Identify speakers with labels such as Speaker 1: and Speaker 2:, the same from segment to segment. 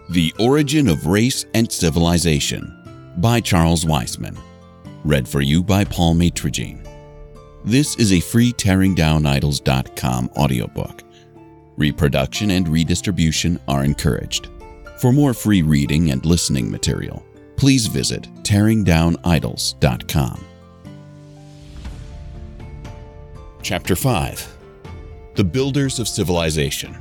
Speaker 1: The Origin of Race and Civilization by Charles Weisman. Read for you by Paul Maitrogene. This is a free TearingDownIdols.com audiobook. Reproduction and redistribution are encouraged. For more free reading and listening material, please visit TearingDownIdols.com. Chapter 5. The Builders of Civilization.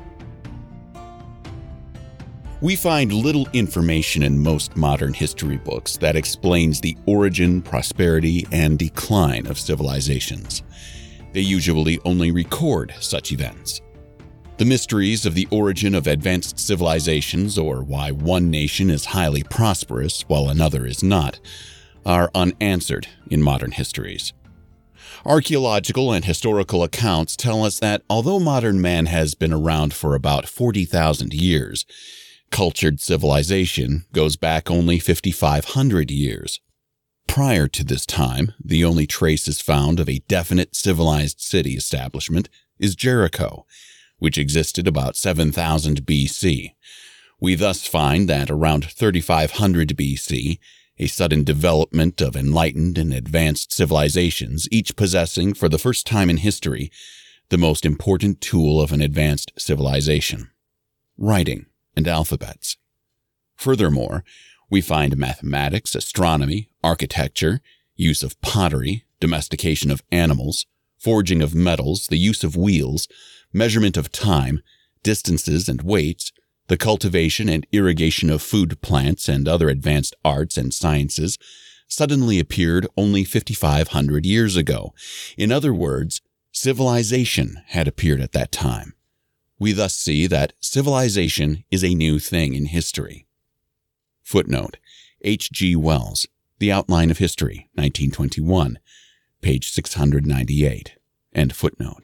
Speaker 1: We find little information in most modern history books that explains the origin, prosperity, and decline of civilizations. They usually only record such events. The mysteries of the origin of advanced civilizations, or why one nation is highly prosperous while another is not, are unanswered in modern histories. Archaeological and historical accounts tell us that although modern man has been around for about 40,000 years, cultured civilization goes back only 5,500 years. Prior to this time, the only traces found of a definite civilized city establishment is Jericho, which existed about 7,000 BC. We thus find that around 3,500 BC, a sudden development of enlightened and advanced civilizations, each possessing for the first time in history the most important tool of an advanced civilization: writing and alphabets. Furthermore, we find mathematics, astronomy, architecture, use of pottery, domestication of animals, forging of metals, the use of wheels, measurement of time, distances and weights, the cultivation and irrigation of food plants and other advanced arts and sciences suddenly appeared only 5,500 years ago. In other words, civilization had appeared at that time. We thus see that civilization is a new thing in history. Footnote: H.G. Wells, The Outline of History, 1921, page 698. End footnote.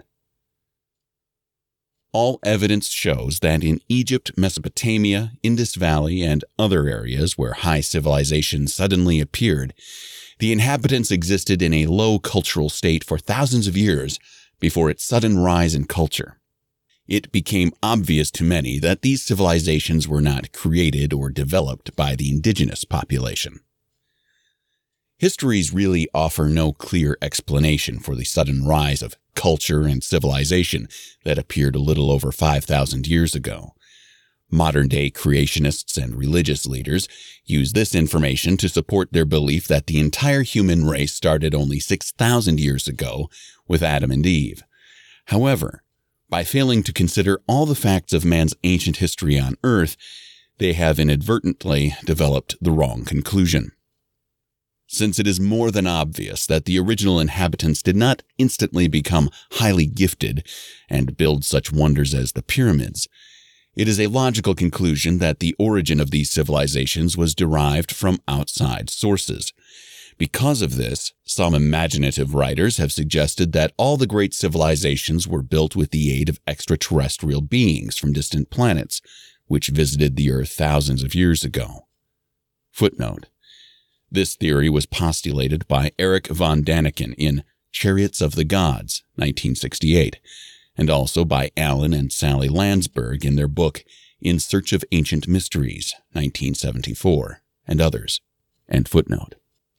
Speaker 1: All evidence shows that in Egypt, Mesopotamia, Indus Valley, and other areas where high civilization suddenly appeared, the inhabitants existed in a low cultural state for thousands of years before its sudden rise in culture. It became obvious to many that these civilizations were not created or developed by the indigenous population. Histories really offer no clear explanation for the sudden rise of culture and civilization that appeared a little over 5,000 years ago. Modern-day creationists and religious leaders use this information to support their belief that the entire human race started only 6,000 years ago with Adam and Eve. However, by failing to consider all the facts of man's ancient history on Earth, they have inadvertently developed the wrong conclusion. Since it is more than obvious that the original inhabitants did not instantly become highly gifted and build such wonders as the pyramids, it is a logical conclusion that the origin of these civilizations was derived from outside sources. Because of this, some imaginative writers have suggested that all the great civilizations were built with the aid of extraterrestrial beings from distant planets, which visited the Earth thousands of years ago. Footnote: This theory was postulated by Erich von Daniken in Chariots of the Gods, 1968, and also by Alan and Sally Landsberg in their book In Search of Ancient Mysteries, 1974, and others. End footnote.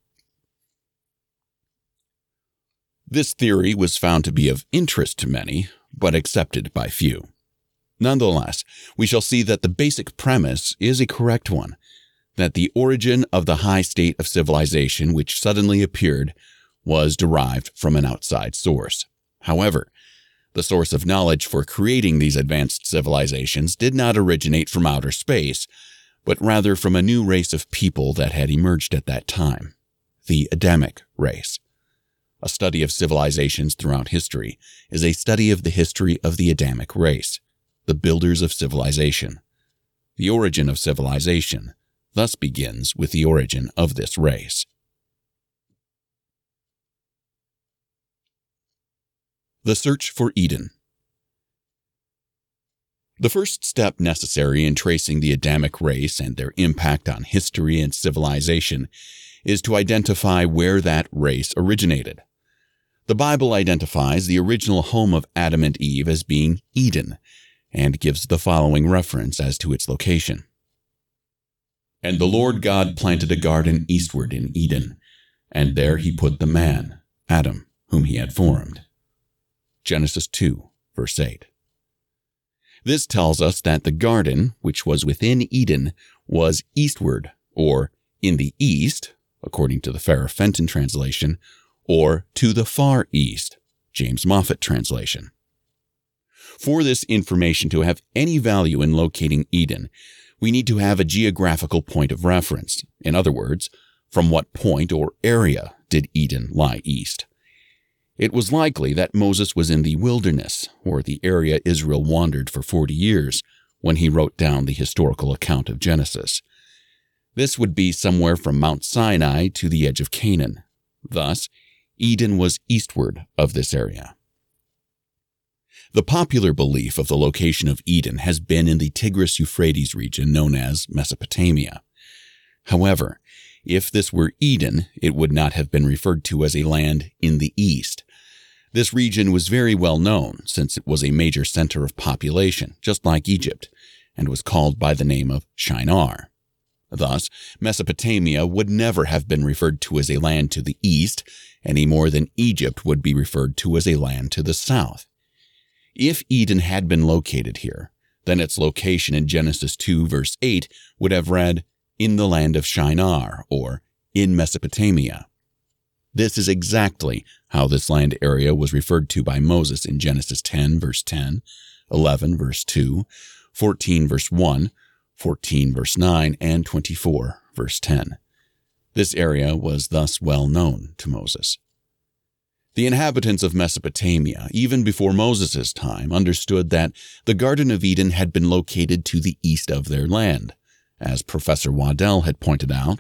Speaker 1: This theory was found to be of interest to many, but accepted by few. Nonetheless, we shall see that the basic premise is a correct one, that the origin of the high state of civilization which suddenly appeared was derived from an outside source. However, the source of knowledge for creating these advanced civilizations did not originate from outer space, but rather from a new race of people that had emerged at that time, the Adamic race. A study of civilizations throughout history is a study of the history of the Adamic race, the builders of civilization. The origin of civilization thus begins with the origin of this race. The Search for Eden. The first step necessary in tracing the Adamic race and their impact on history and civilization is to identify where that race originated. The Bible identifies the original home of Adam and Eve as being Eden, and gives the following reference as to its location. And the Lord God planted a garden eastward in Eden, and there he put the man, Adam, whom he had formed. Genesis 2, verse 8. This tells us that the garden, which was within Eden, was eastward, or in the east, according to the Farrah Fenton translation, or to the far east, James Moffat translation. For this information to have any value in locating Eden, we need to have a geographical point of reference. In other words, from what point or area did Eden lie east? It was likely that Moses was in the wilderness, or the area Israel wandered for 40 years, when he wrote down the historical account of Genesis. This would be somewhere from Mount Sinai to the edge of Canaan. Thus, Eden was eastward of this area. The popular belief of the location of Eden has been in the Tigris-Euphrates region known as Mesopotamia. However, if this were Eden, it would not have been referred to as a land in the east. This region was very well known since it was a major center of population, just like Egypt, and was called by the name of Shinar. Thus, Mesopotamia would never have been referred to as a land to the east, any more than Egypt would be referred to as a land to the south. If Eden had been located here, then its location in Genesis 2 verse 8 would have read, in the land of Shinar, or in Mesopotamia. This is exactly how this land area was referred to by Moses in Genesis 10 verse 10, 11 verse 2, 14 verse 1, 14 verse 9, and 24 verse 10. This area was thus well known to Moses. The inhabitants of Mesopotamia, even before Moses' time, understood that the Garden of Eden had been located to the east of their land, as Professor Waddell had pointed out.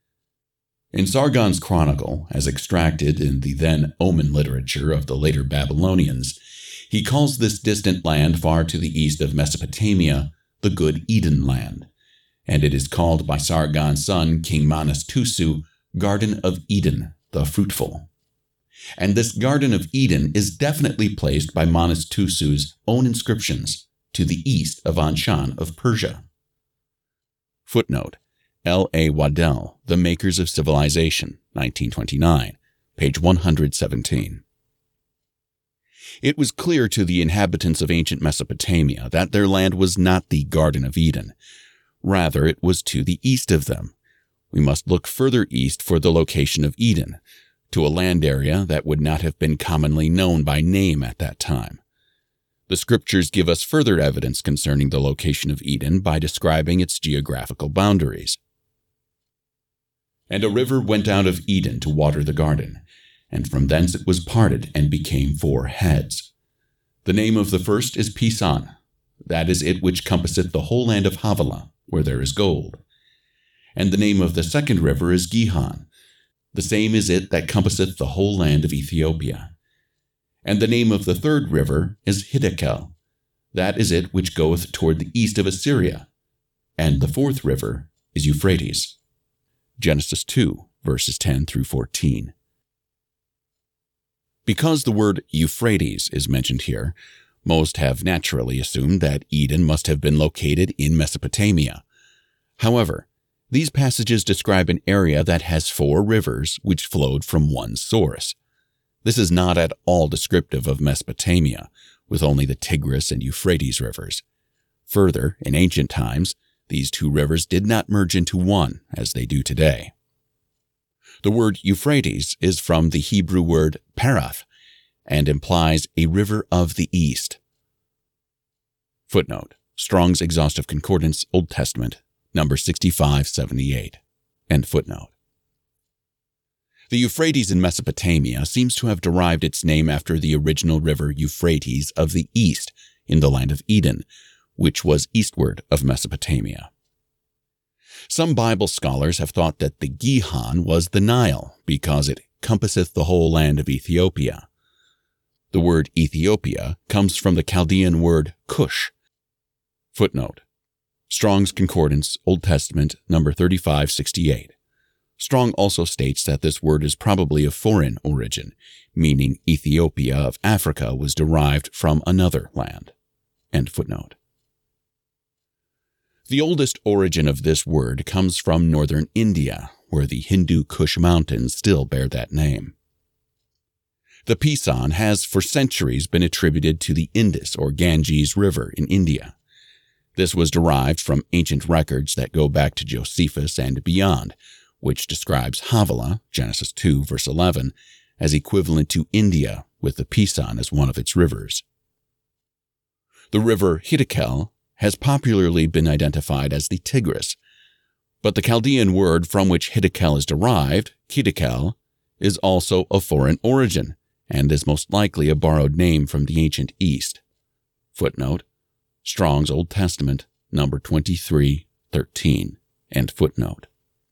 Speaker 1: In Sargon's Chronicle, as extracted in the then Omen literature of the later Babylonians, he calls this distant land far to the east of Mesopotamia the Good Eden Land, and it is called by Sargon's son, King Manastusu, Garden of Eden, the Fruitful. And this Garden of Eden is definitely placed by Manastusu's own inscriptions to the east of Anshan of Persia. Footnote: L. A. Waddell, The Makers of Civilization, 1929, page 117. It was clear to the inhabitants of ancient Mesopotamia that their land was not the Garden of Eden. Rather, it was to the east of them. We must look further east for the location of Eden, to a land area that would not have been commonly known by name at that time. The scriptures give us further evidence concerning the location of Eden by describing its geographical boundaries. And a river went out of Eden to water the garden, and from thence it was parted and became 4 heads. The name of the first is Pison, that is it which compasseth the whole land of Havilah, where there is gold. And the name of the second river is Gihon, the same is it that compasseth the whole land of Ethiopia. And the name of the third river is Hiddekel, that is it which goeth toward the east of Assyria. And the fourth river is Euphrates. Genesis 2, verses 10 through 14. Because the word Euphrates is mentioned here, most have naturally assumed that Eden must have been located in Mesopotamia. However, these passages describe an area that has 4 rivers which flowed from one source. This is not at all descriptive of Mesopotamia, with only the Tigris and Euphrates rivers. Further, in ancient times, these 2 rivers did not merge into one, as they do today. The word Euphrates is from the Hebrew word parath, and implies a river of the east. Footnote: Strong's Exhaustive Concordance, Old Testament, number 6578. End footnote. The Euphrates in Mesopotamia seems to have derived its name after the original river Euphrates of the east in the land of Eden, which was eastward of Mesopotamia. Some Bible scholars have thought that the Gihon was the Nile because it compasseth the whole land of Ethiopia. The word Ethiopia comes from the Chaldean word Cush. Footnote: Strong's Concordance, Old Testament, number 3568. Strong also states that this word is probably of foreign origin, meaning Ethiopia of Africa was derived from another land. End footnote. The oldest origin of this word comes from northern India, where the Hindu Kush mountains still bear that name. The Pisan has for centuries been attributed to the Indus or Ganges River in India. This was derived from ancient records that go back to Josephus and beyond, which describes Havilah, Genesis 2, verse 11, as equivalent to India, with the Pisan as one of its rivers. The river Hiddekel has popularly been identified as the Tigris, but the Chaldean word from which Hiddekel is derived, Hiddekel, is also of foreign origin and is most likely a borrowed name from the ancient East. Footnote: Strong's Old Testament, number 2313, end footnote.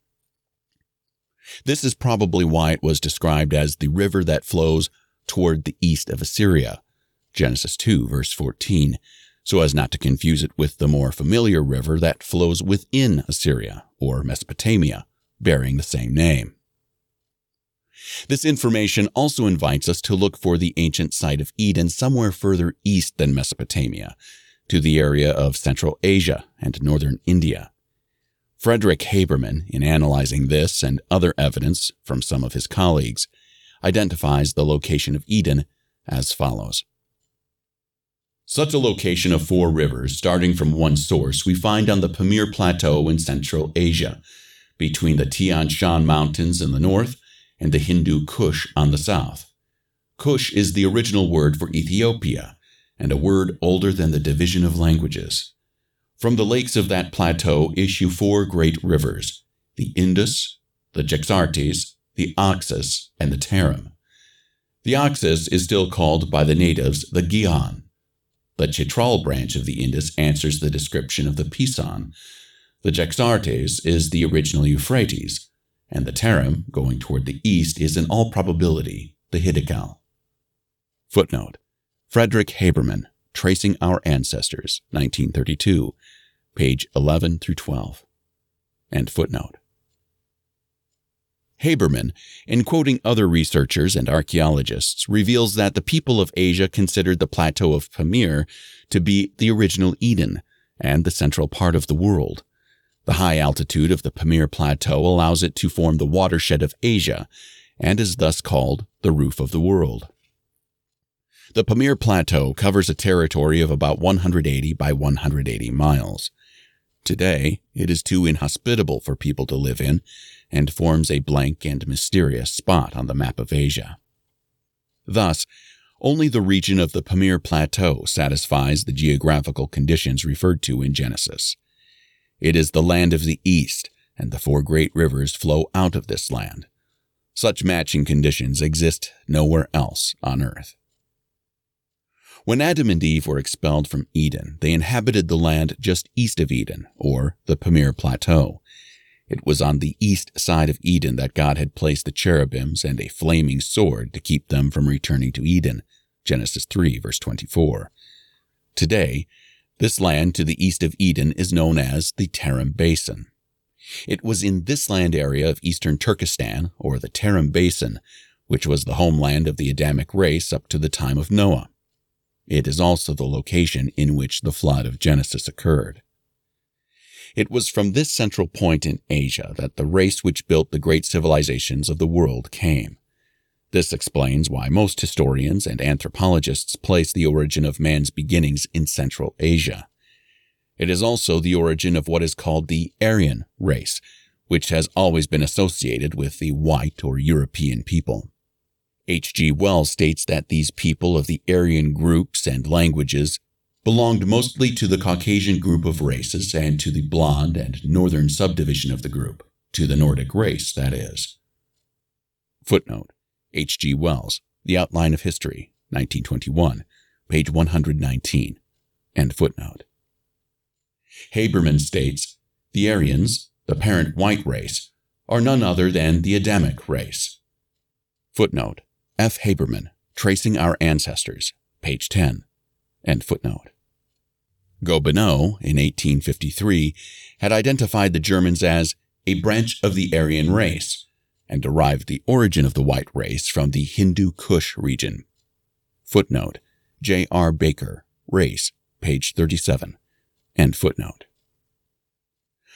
Speaker 1: This is probably why it was described as the river that flows toward the east of Assyria, Genesis 2, verse 14, so as not to confuse it with the more familiar river that flows within Assyria, or Mesopotamia, bearing the same name. This information also invites us to look for the ancient site of Eden somewhere further east than Mesopotamia, to the area of Central Asia and northern India. Frederick Haberman, in analyzing this and other evidence from some of his colleagues, identifies the location of Eden as follows. Such a location of 4 rivers, starting from one source, we find on the Pamir Plateau in Central Asia, between the Tian Shan Mountains in the north and the Hindu Kush on the south. Kush is the original word for Ethiopia, and a word older than the division of languages. From the lakes of that plateau issue 4 great rivers, the Indus, the Jaxartes, the Oxus, and the Tarim. The Oxus is still called by the natives the Gihon. The Chitral branch of the Indus answers the description of the Pisan. The Jaxartes is the original Euphrates, and the Tarim, going toward the east, is in all probability the Hiddekel. Footnote: Frederick Haberman, Tracing Our Ancestors, 1932, page 11 through 12. End footnote. Haberman, in quoting other researchers and archaeologists, reveals that the people of Asia considered the plateau of Pamir to be the original Eden and the central part of the world. The high altitude of the Pamir Plateau allows it to form the watershed of Asia and is thus called the roof of the world. The Pamir Plateau covers a territory of about 180 by 180 miles. Today, it is too inhospitable for people to live in and forms a blank and mysterious spot on the map of Asia. Thus, only the region of the Pamir Plateau satisfies the geographical conditions referred to in Genesis. It is the land of the east, and the 4 great rivers flow out of this land. Such matching conditions exist nowhere else on earth. When Adam and Eve were expelled from Eden, they inhabited the land just east of Eden, or the Pamir Plateau. It was on the east side of Eden that God had placed the cherubims and a flaming sword to keep them from returning to Eden, Genesis 3, verse 24. Today, this land to the east of Eden is known as the Tarim Basin. It was in this land area of eastern Turkestan, or the Tarim Basin, which was the homeland of the Adamic race up to the time of Noah. It is also the location in which the flood of Genesis occurred. It was from this central point in Asia that the race which built the great civilizations of the world came. This explains why most historians and anthropologists place the origin of man's beginnings in Central Asia. It is also the origin of what is called the Aryan race, which has always been associated with the white or European people. H.G. Wells states that these people of the Aryan groups and languages belonged mostly to the Caucasian group of races and to the blonde and northern subdivision of the group, to the Nordic race, that is. Footnote: H.G. Wells, The Outline of History, 1921, page 119. End footnote. Haberman states, the Aryans, the parent white race, are none other than the Adamic race. Footnote: F. Haberman, Tracing Our Ancestors, page 10. End footnote. Gobineau, in 1853, had identified the Germans as a branch of the Aryan race, and derived the origin of the white race from the Hindu Kush region. Footnote: J. R. Baker, Race, page 37. End footnote.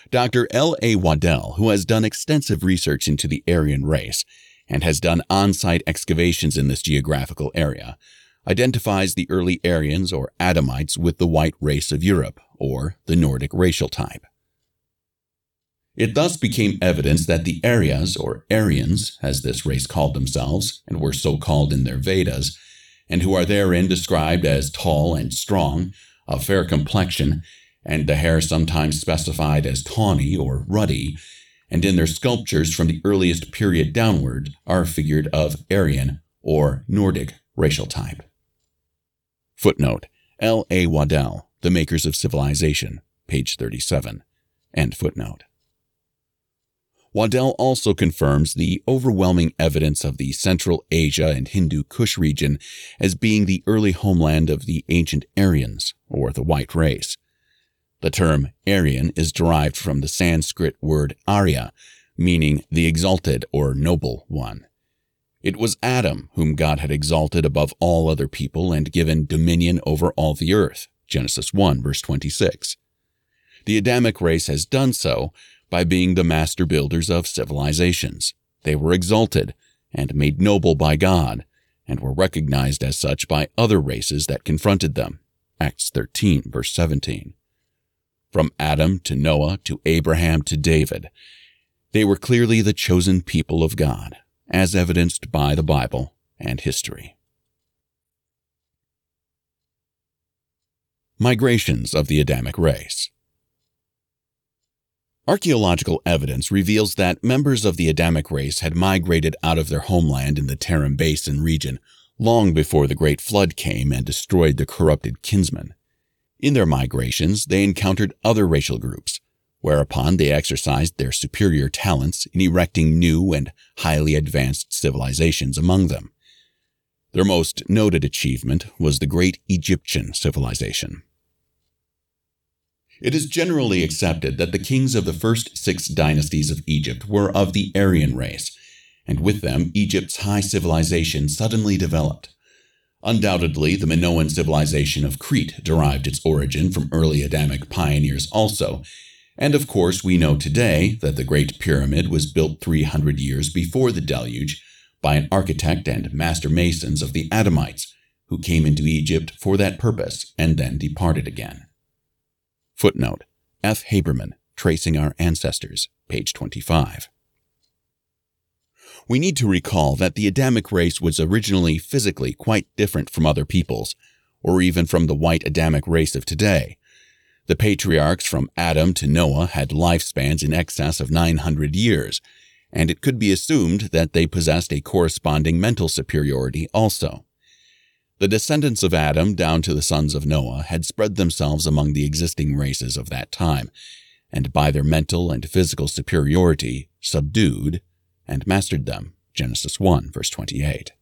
Speaker 1: Dr. L.A. Waddell, who has done extensive research into the Aryan race and has done on-site excavations in this geographical area, identifies the early Aryans or Adamites with the white race of Europe, or the Nordic racial type. It thus became evidence that the Aryas, or Aryans, as this race called themselves, and were so called in their Vedas, and who are therein described as tall and strong, of fair complexion, and the hair sometimes specified as tawny or ruddy, and in their sculptures from the earliest period downward are figured of Aryan, or Nordic racial type. Footnote: L.A. Waddell, The Makers of Civilization, page 37. End footnote. Waddell also confirms the overwhelming evidence of the Central Asia and Hindu Kush region as being the early homeland of the ancient Aryans, or the white race. The term Aryan is derived from the Sanskrit word Arya, meaning the exalted or noble one. It was Adam whom God had exalted above all other people and given dominion over all the earth, Genesis 1, verse 26. The Adamic race has done so by being the master builders of civilizations. They were exalted and made noble by God, and were recognized as such by other races that confronted them, Acts 13, verse 17. From Adam to Noah to Abraham to David, they were clearly the chosen people of God, as evidenced by the Bible and history. Migrations of the Adamic race. Archaeological evidence reveals that members of the Adamic race had migrated out of their homeland in the Tarim Basin region long before the Great Flood came and destroyed the corrupted kinsmen. In their migrations, they encountered other racial groups, whereupon they exercised their superior talents in erecting new and highly advanced civilizations among them. Their most noted achievement was the Great Egyptian civilization. It is generally accepted that the kings of the first 6 dynasties of Egypt were of the Aryan race, and with them Egypt's high civilization suddenly developed. Undoubtedly, the Minoan civilization of Crete derived its origin from early Adamic pioneers also, and of course we know today that the Great Pyramid was built 300 years before the deluge by an architect and master masons of the Adamites, who came into Egypt for that purpose and then departed again. Footnote: F. Haberman, Tracing Our Ancestors, page 25. We need to recall that the Adamic race was originally physically quite different from other peoples, or even from the white Adamic race of today. The patriarchs from Adam to Noah had lifespans in excess of 900 years, and it could be assumed that they possessed a corresponding mental superiority also. The descendants of Adam down to the sons of Noah had spread themselves among the existing races of that time, and by their mental and physical superiority subdued and mastered them, Genesis 1, verse 28.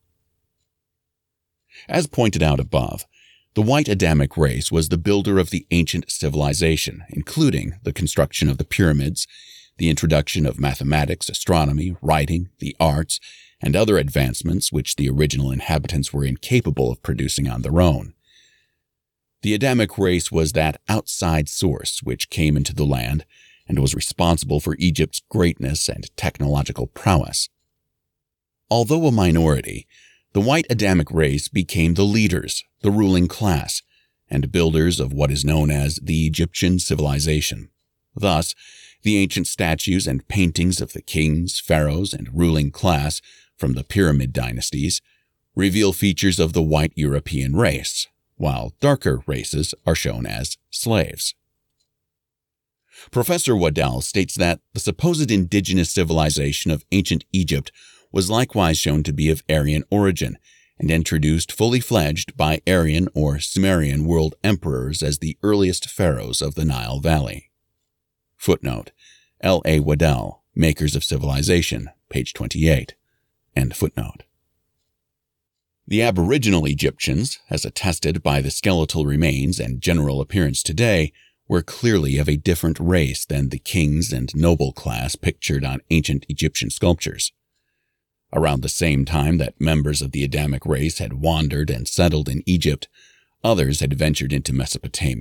Speaker 1: As pointed out above, the white Adamic race was the builder of the ancient civilization, including the construction of the pyramids, the introduction of mathematics, astronomy, writing, the arts, and other advancements which the original inhabitants were incapable of producing on their own. The Adamic race was that outside source which came into the land and was responsible for Egypt's greatness and technological prowess. Although a minority, the white Adamic race became the leaders, the ruling class, and builders of what is known as the Egyptian civilization. Thus, the ancient statues and paintings of the kings, pharaohs, and ruling class from the Pyramid dynasties reveal features of the white European race, while darker races are shown as slaves. Professor Waddell states that the supposed indigenous civilization of ancient Egypt was likewise shown to be of Aryan origin and introduced fully fledged by Aryan or Sumerian world emperors as the earliest pharaohs of the Nile Valley. Footnote: L.A. Waddell, Makers of Civilization, page 28. End footnote. The Aboriginal Egyptians, as attested by the skeletal remains and general appearance today, were clearly of a different race than the kings and noble class pictured on ancient Egyptian sculptures. Around the same time that members of the Adamic race had wandered and settled in Egypt, others had ventured into Mesopotamia,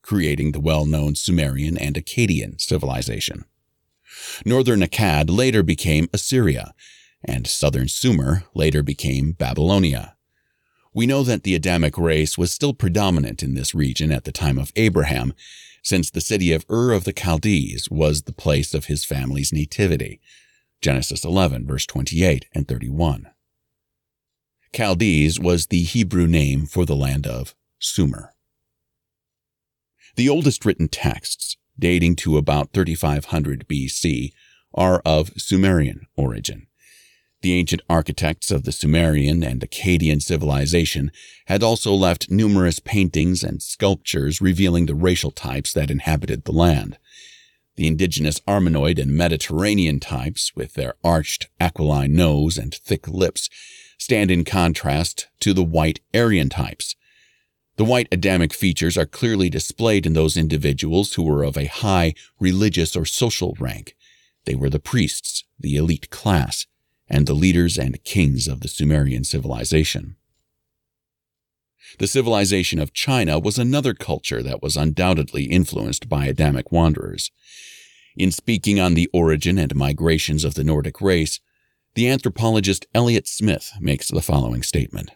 Speaker 1: creating the well-known Sumerian and Akkadian civilization. Northern Akkad later became Assyria, and southern Sumer later became Babylonia. We know that the Adamic race was still predominant in this region at the time of Abraham, since the city of Ur of the Chaldees was the place of his family's nativity. Genesis 11, verse 28 and 31. Chaldees was the Hebrew name for the land of Sumer. The oldest written texts, dating to about 3500 BC, are of Sumerian origin. The ancient architects of the Sumerian and Akkadian civilization had also left numerous paintings and sculptures revealing the racial types that inhabited the land. The indigenous Armenoid and Mediterranean types, with their arched, aquiline nose and thick lips, stand in contrast to the white Aryan types. The white Adamic features are clearly displayed in those individuals who were of a high religious or social rank. They were the priests, the elite class, and the leaders and kings of the Sumerian civilization. The civilization of China was another culture that was undoubtedly influenced by Adamic wanderers. In speaking on the origin and migrations of the Nordic race, the anthropologist Elliot Smith makes the following statement.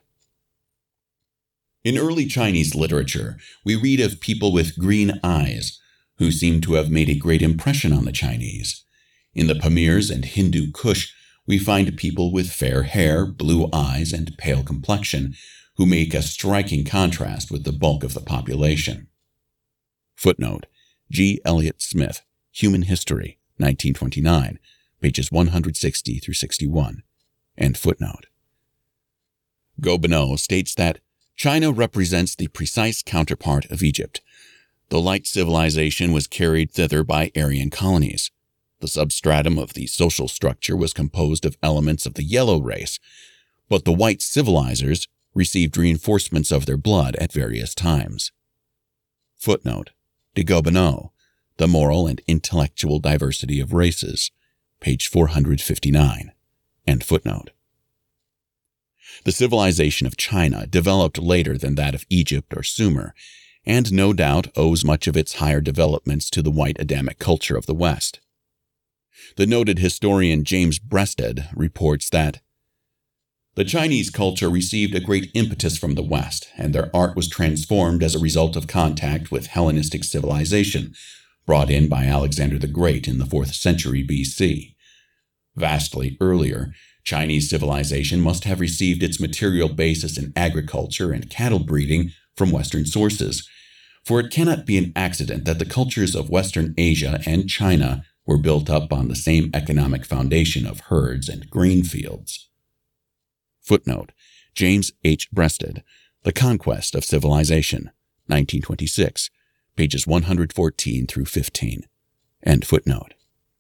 Speaker 1: In early Chinese literature, we read of people with green eyes, who seem to have made a great impression on the Chinese. In the Pamirs and Hindu Kush, we find people with fair hair, blue eyes, and pale complexion, who make a striking contrast with the bulk of the population. Footnote: G. Elliot Smith, Human History, 1929, pages 160 through 61. End footnote. Gobineau states that China represents the precise counterpart of Egypt. The light civilization was carried thither by Aryan colonies. The substratum of the social structure was composed of elements of the yellow race, but the white civilizers received reinforcements of their blood at various times. Footnote: de Gobineau, The Moral and Intellectual Diversity of Races, page 459. End footnote. The civilization of China developed later than that of Egypt or Sumer, and no doubt owes much of its higher developments to the white Adamic culture of the West. The noted historian James Breasted reports that the Chinese culture received a great impetus from the West, and their art was transformed as a result of contact with Hellenistic civilization, brought in by Alexander the Great in the 4th century BC. Vastly earlier, Chinese civilization must have received its material basis in agriculture and cattle breeding from Western sources, for it cannot be an accident that the cultures of Western Asia and China were built up on the same economic foundation of herds and grain fields. Footnote: James H. Breasted, The Conquest of Civilization, 1926, pages 114 through 15. End footnote.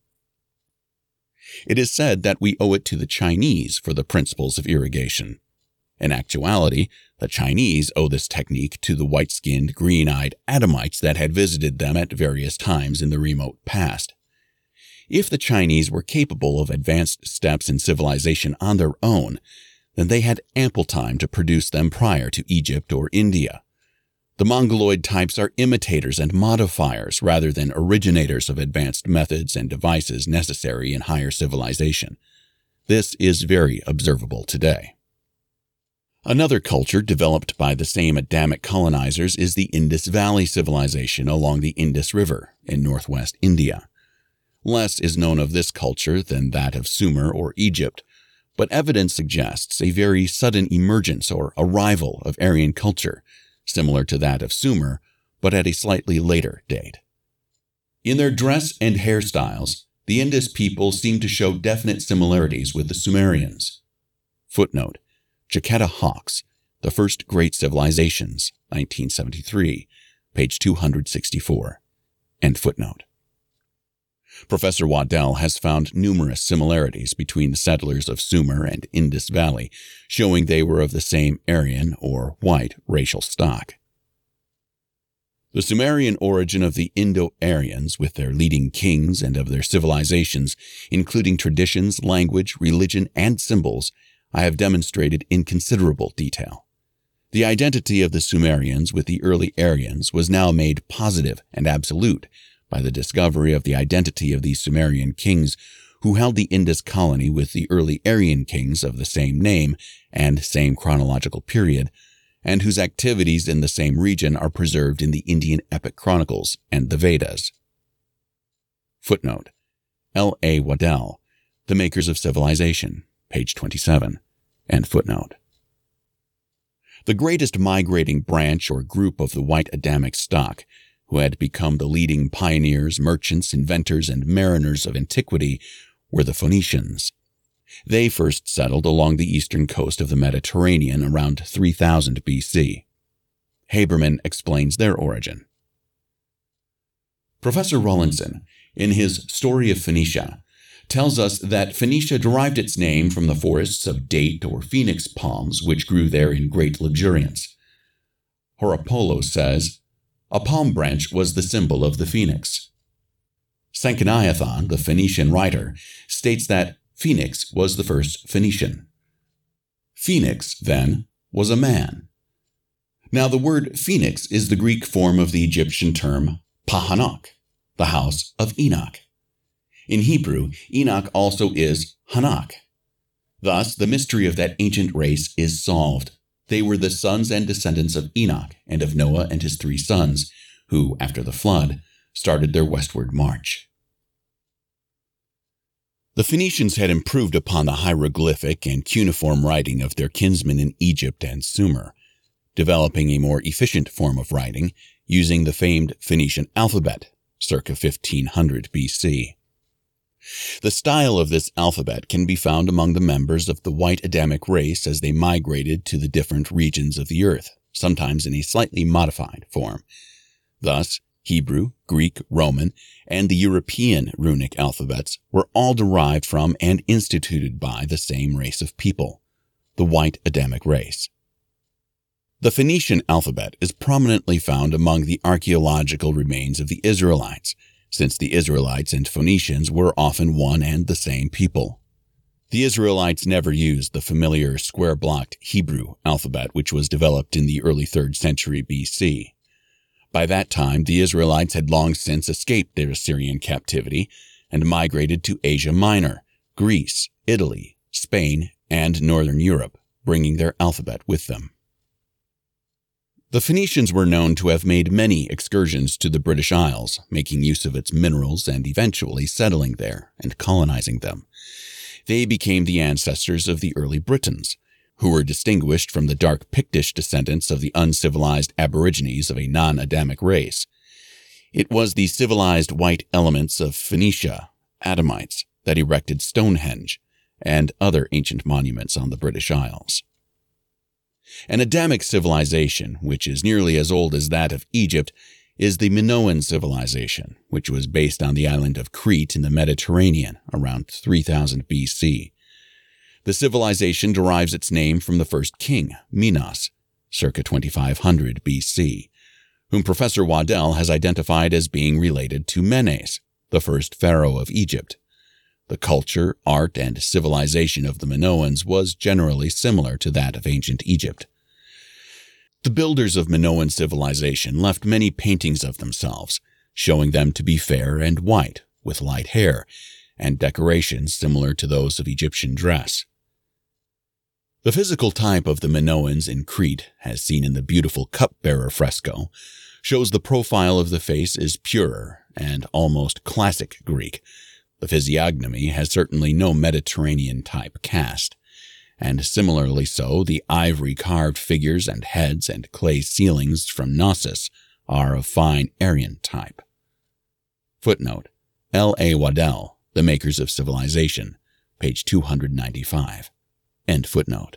Speaker 1: It is said that we owe it to the Chinese for the principles of irrigation. In actuality, the Chinese owe this technique to the white-skinned, green-eyed Adamites that had visited them at various times in the remote past. If the Chinese were capable of advanced steps in civilization on their own, then they had ample time to produce them prior to Egypt or India. The Mongoloid types are imitators and modifiers rather than originators of advanced methods and devices necessary in higher civilization. This is very observable today. Another culture developed by the same Adamic colonizers is the Indus Valley civilization along the Indus River in northwest India. Less is known of this culture than that of Sumer or Egypt, but evidence suggests a very sudden emergence or arrival of Aryan culture, similar to that of Sumer, but at a slightly later date. In their dress and hairstyles, the Indus people seem to show definite similarities with the Sumerians. Footnote: Jacquetta Hawkes, The First Great Civilizations, 1973, page 264. End footnote. Professor Waddell has found numerous similarities between the settlers of Sumer and Indus Valley, showing they were of the same Aryan or white racial stock. The Sumerian origin of the Indo-Aryans, with their leading kings and of their civilizations, including traditions, language, religion, and symbols, I have demonstrated in considerable detail. The identity of the Sumerians with the early Aryans was now made positive and absolute by the discovery of the identity of the Sumerian kings who held the Indus colony with the early Aryan kings of the same name and same chronological period, and whose activities in the same region are preserved in the Indian epic chronicles and the Vedas. Footnote: L. A. Waddell, The Makers of Civilization, page 27, end footnote. The greatest migrating branch or group of the white Adamic stock, who had become the leading pioneers, merchants, inventors, and mariners of antiquity, were the Phoenicians. They first settled along the eastern coast of the Mediterranean around 3000 BC. Haberman explains their origin. Professor Rawlinson, in his Story of Phoenicia, tells us that Phoenicia derived its name from the forests of date or phoenix palms which grew there in great luxuriance. Horopolo says, a palm branch was the symbol of the phoenix. Sanchoniathon, the Phoenician writer, states that Phoenix was the first Phoenician. Phoenix, then, was a man. Now the word Phoenix is the Greek form of the Egyptian term Pahanok, the house of Enoch. In Hebrew, Enoch also is Hanok. Thus, the mystery of that ancient race is solved. They were the sons and descendants of Enoch and of Noah and his 3 sons, who, after the flood, started their westward march. The Phoenicians had improved upon the hieroglyphic and cuneiform writing of their kinsmen in Egypt and Sumer, developing a more efficient form of writing using the famed Phoenician alphabet, circa 1500 BC. The style of this alphabet can be found among the members of the white Adamic race as they migrated to the different regions of the earth, sometimes in a slightly modified form. Thus, Hebrew, Greek, Roman, and the European runic alphabets were all derived from and instituted by the same race of people, the white Adamic race. The Phoenician alphabet is prominently found among the archaeological remains of the Israelites, since the Israelites and Phoenicians were often one and the same people. The Israelites never used the familiar square-blocked Hebrew alphabet which was developed in the early 3rd century BC. By that time, the Israelites had long since escaped their Assyrian captivity and migrated to Asia Minor, Greece, Italy, Spain, and northern Europe, bringing their alphabet with them. The Phoenicians were known to have made many excursions to the British Isles, making use of its minerals and eventually settling there and colonizing them. They became the ancestors of the early Britons, who were distinguished from the dark Pictish descendants of the uncivilized aborigines of a non-Adamic race. It was the civilized white elements of Phoenicia, Adamites, that erected Stonehenge and other ancient monuments on the British Isles. An Adamic civilization, which is nearly as old as that of Egypt, is the Minoan civilization, which was based on the island of Crete in the Mediterranean around 3000 BC. The civilization derives its name from the first king, Minos, circa 2500 BC, whom Professor Waddell has identified as being related to Menes, the first pharaoh of Egypt. The culture, art, and civilization of the Minoans was generally similar to that of ancient Egypt. The builders of Minoan civilization left many paintings of themselves, showing them to be fair and white, with light hair, and decorations similar to those of Egyptian dress. The physical type of the Minoans in Crete, as seen in the beautiful cupbearer fresco, shows the profile of the face is purer and almost classic Greek. The physiognomy has certainly no Mediterranean type cast, and similarly so, the ivory-carved figures and heads and clay ceilings from Knossos are of fine Aryan type. Footnote: L. A. Waddell, The Makers of Civilization, page 295. End footnote.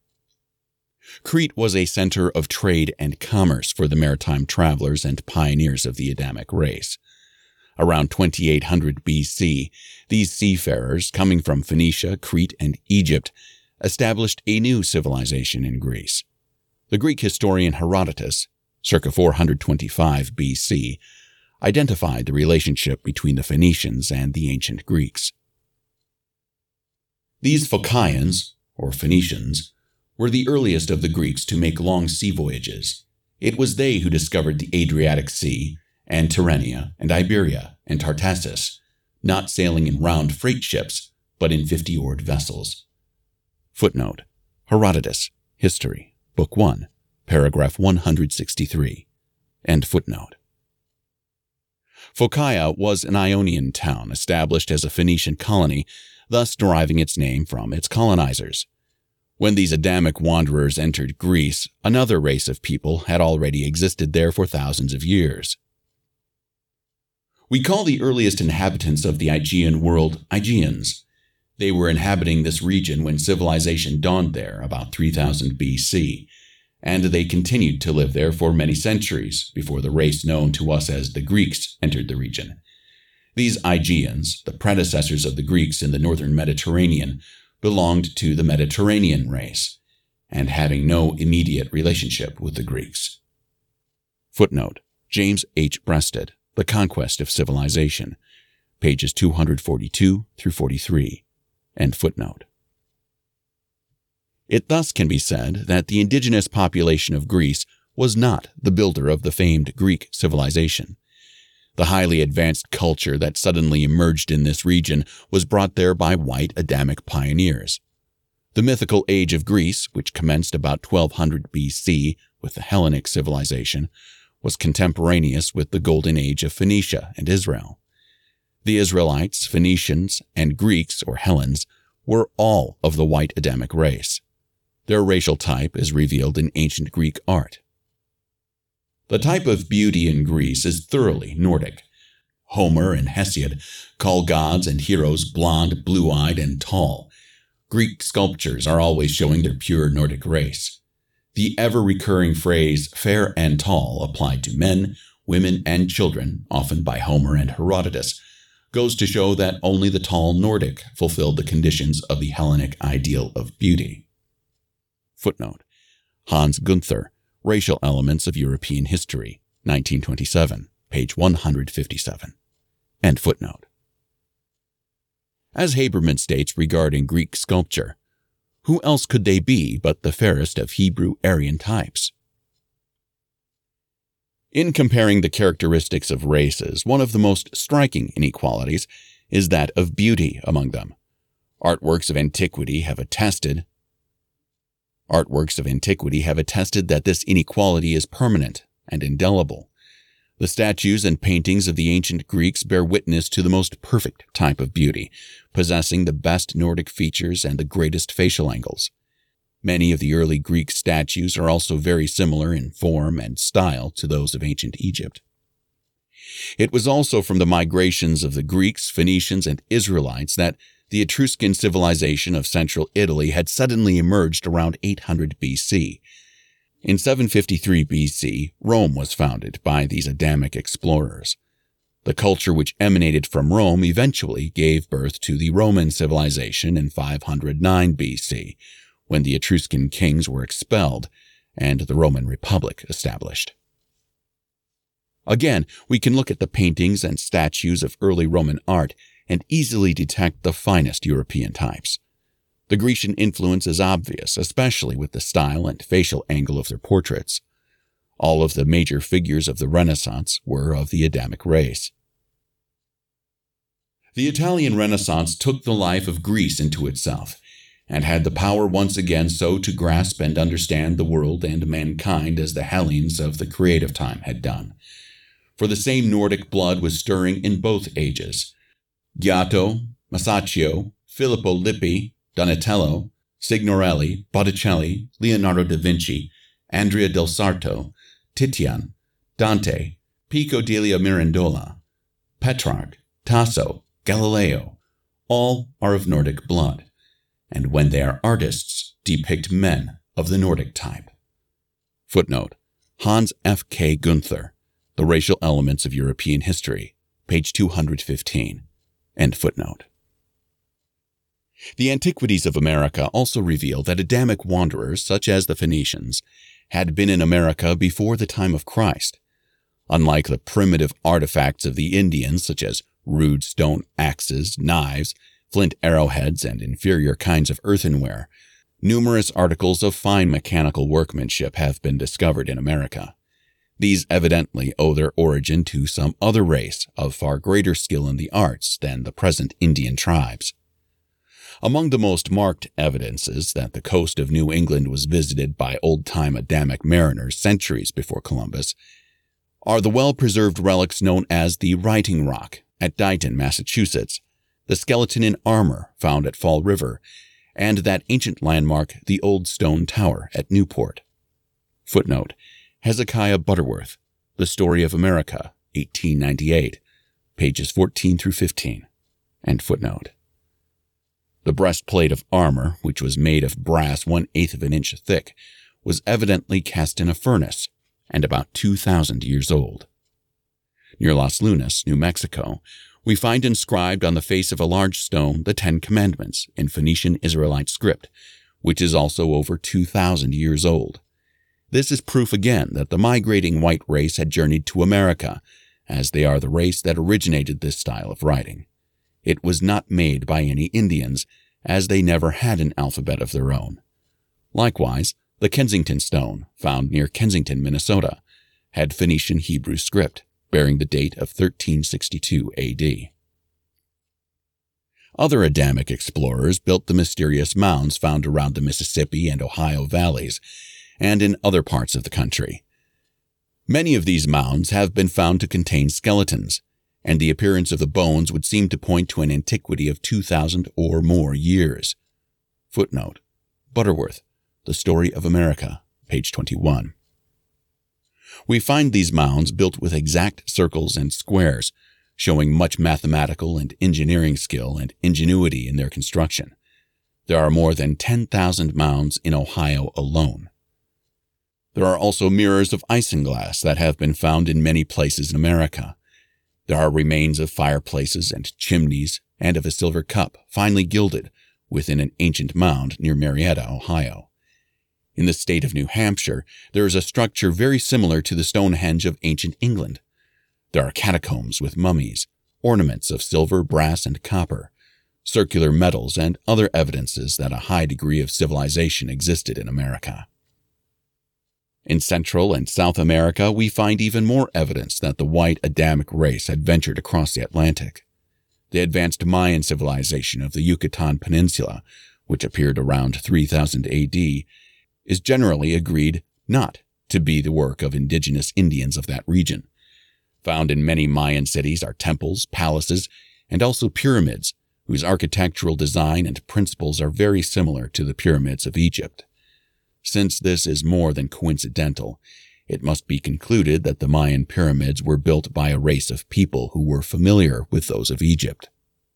Speaker 1: Crete was a center of trade and commerce for the maritime travelers and pioneers of the Adamic race. Around 2800 BC, these seafarers, coming from Phoenicia, Crete, and Egypt, established a new civilization in Greece. The Greek historian Herodotus, circa 425 BC, identified the relationship between the Phoenicians and the ancient Greeks. These Phocians, or Phoenicians, were the earliest of the Greeks to make long sea voyages. It was they who discovered the Adriatic Sea, and Tyrrhenia, and Iberia, and Tartessus, not sailing in round freight ships, but in 50-oared vessels. Footnote: Herodotus, History, Book 1, paragraph 163. End footnote. Phocaea was an Ionian town established as a Phoenician colony, thus deriving its name from its colonizers. When these Adamic wanderers entered Greece, another race of people had already existed there for thousands of years. We call the earliest inhabitants of the Aegean world Aegeans. They were inhabiting this region when civilization dawned there about 3000 BC, and they continued to live there for many centuries before the race known to us as the Greeks entered the region. These Aegeans, the predecessors of the Greeks in the northern Mediterranean, belonged to the Mediterranean race, and having no immediate relationship with the Greeks. Footnote: James H. Breasted, The Conquest of Civilization, pages 242 through 43. End footnote. It thus can be said that the indigenous population of Greece was not the builder of the famed Greek civilization. The highly advanced culture that suddenly emerged in this region was brought there by white Adamic pioneers. The mythical age of Greece, which commenced about 1200 BC with the Hellenic civilization, was contemporaneous with the golden age of Phoenicia and Israel. The Israelites, Phoenicians, and Greeks, or Hellenes, were all of the white Adamic race. Their racial type is revealed in ancient Greek art. The type of beauty in Greece is thoroughly Nordic. Homer and Hesiod call gods and heroes blonde, blue-eyed, and tall. Greek sculptures are always showing their pure Nordic race. The ever-recurring phrase fair and tall applied to men, women, and children, often by Homer and Herodotus, goes to show that only the tall Nordic fulfilled the conditions of the Hellenic ideal of beauty. Footnote: Hans Gunther, Racial Elements of European History, 1927, page 157. End footnote. As Haberman states regarding Greek sculpture, who else could they be but the fairest of Hebrew Aryan types? In comparing the characteristics of races, one of the most striking inequalities is that of beauty among them. Artworks of antiquity have attested that this inequality is permanent and indelible. The statues and paintings of the ancient Greeks bear witness to the most perfect type of beauty, possessing the best Nordic features and the greatest facial angles. Many of the early Greek statues are also very similar in form and style to those of ancient Egypt. It was also from the migrations of the Greeks, Phoenicians, and Israelites that the Etruscan civilization of central Italy had suddenly emerged around 800 BC. In 753 BC, Rome was founded by these Adamic explorers. The culture which emanated from Rome eventually gave birth to the Roman civilization in 509 BC, when the Etruscan kings were expelled and the Roman Republic established. Again, we can look at the paintings and statues of early Roman art and easily detect the finest European types. The Grecian influence is obvious, especially with the style and facial angle of their portraits. All of the major figures of the Renaissance were of the Adamic race. The Italian Renaissance took the life of Greece into itself, and had the power once again so to grasp and understand the world and mankind as the Hellenes of the creative time had done. For the same Nordic blood was stirring in both ages. Giotto, Masaccio, Filippo Lippi, Donatello, Signorelli, Botticelli, Leonardo da Vinci, Andrea del Sarto, Titian, Dante, Pico della Mirandola, Petrarch, Tasso, Galileo, all are of Nordic blood, and when they are artists, depict men of the Nordic type. Footnote: Hans F. K. Gunther, The Racial Elements of European History, page 215. End footnote. The antiquities of America also reveal that Adamic wanderers, such as the Phoenicians, had been in America before the time of Christ. Unlike the primitive artifacts of the Indians, such as rude stone axes, knives, flint arrowheads, and inferior kinds of earthenware, numerous articles of fine mechanical workmanship have been discovered in America. These evidently owe their origin to some other race of far greater skill in the arts than the present Indian tribes. Among the most marked evidences that the coast of New England was visited by old-time Adamic mariners centuries before Columbus are the well-preserved relics known as the Writing Rock at Dighton, Massachusetts, the skeleton in armor found at Fall River, and that ancient landmark, the Old Stone Tower at Newport. Footnote: Hezekiah Butterworth, The Story of America, 1898, pages 14 through 15. End footnote. The breastplate of armor, which was made of brass 1/8 of an inch thick, was evidently cast in a furnace and about 2,000 years old. Near Las Lunas, New Mexico, we find inscribed on the face of a large stone the 10 Commandments in Phoenician Israelite script, which is also over 2,000 years old. This is proof again that the migrating white race had journeyed to America, as they are the race that originated this style of writing. It was not made by any Indians, as they never had an alphabet of their own. Likewise, the Kensington stone, found near Kensington, Minnesota, had Phoenician Hebrew script, bearing the date of 1362 A.D. Other Adamic explorers built the mysterious mounds found around the Mississippi and Ohio valleys, and in other parts of the country. Many of these mounds have been found to contain skeletons, and the appearance of the bones would seem to point to an antiquity of 2,000 or more years. Footnote: Butterworth, The Story of America, page 21. We find these mounds built with exact circles and squares, showing much mathematical and engineering skill and ingenuity in their construction. There are more than 10,000 mounds in Ohio alone. There are also mirrors of isinglass that have been found in many places in America. There are remains of fireplaces and chimneys and of a silver cup, finely gilded, within an ancient mound near Marietta, Ohio. In the state of New Hampshire, there is a structure very similar to the Stonehenge of ancient England. There are catacombs with mummies, ornaments of silver, brass, and copper, circular medals, and other evidences that a high degree of civilization existed in America. In Central and South America, we find even more evidence that the white Adamic race had ventured across the Atlantic. The advanced Mayan civilization of the Yucatan Peninsula, which appeared around 3000 A.D., is generally agreed not to be the work of indigenous Indians of that region. Found in many Mayan cities are temples, palaces, and also pyramids, whose architectural design and principles are very similar to the pyramids of Egypt. Since this is more than coincidental, it must be concluded that the Mayan pyramids were built by a race of people who were familiar with those of Egypt.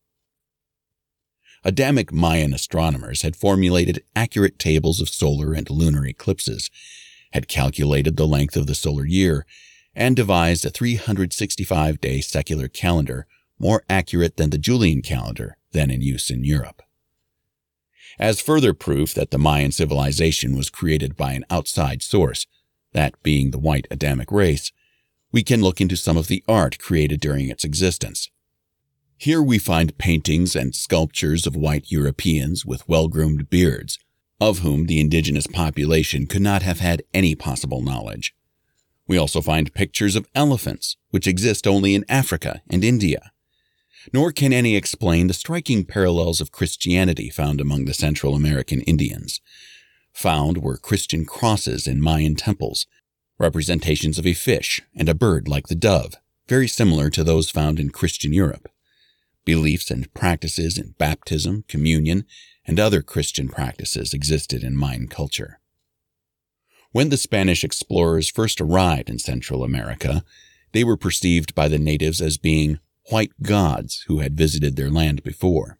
Speaker 1: Adamic Mayan astronomers had formulated accurate tables of solar and lunar eclipses, had calculated the length of the solar year, and devised a 365-day secular calendar more accurate than the Julian calendar then in use in Europe. As further proof that the Mayan civilization was created by an outside source, that being the white Adamic race, we can look into some of the art created during its existence. Here we find paintings and sculptures of white Europeans with well-groomed beards, of whom the indigenous population could not have had any possible knowledge. We also find pictures of elephants, which exist only in Africa and India. Nor can any explain the striking parallels of Christianity found among the Central American Indians. Found were Christian crosses in Mayan temples, representations of a fish and a bird like the dove, very similar to those found in Christian Europe. Beliefs and practices in baptism, communion, and other Christian practices existed in Mayan culture. When the Spanish explorers first arrived in Central America, they were perceived by the natives as being white gods who had visited their land before.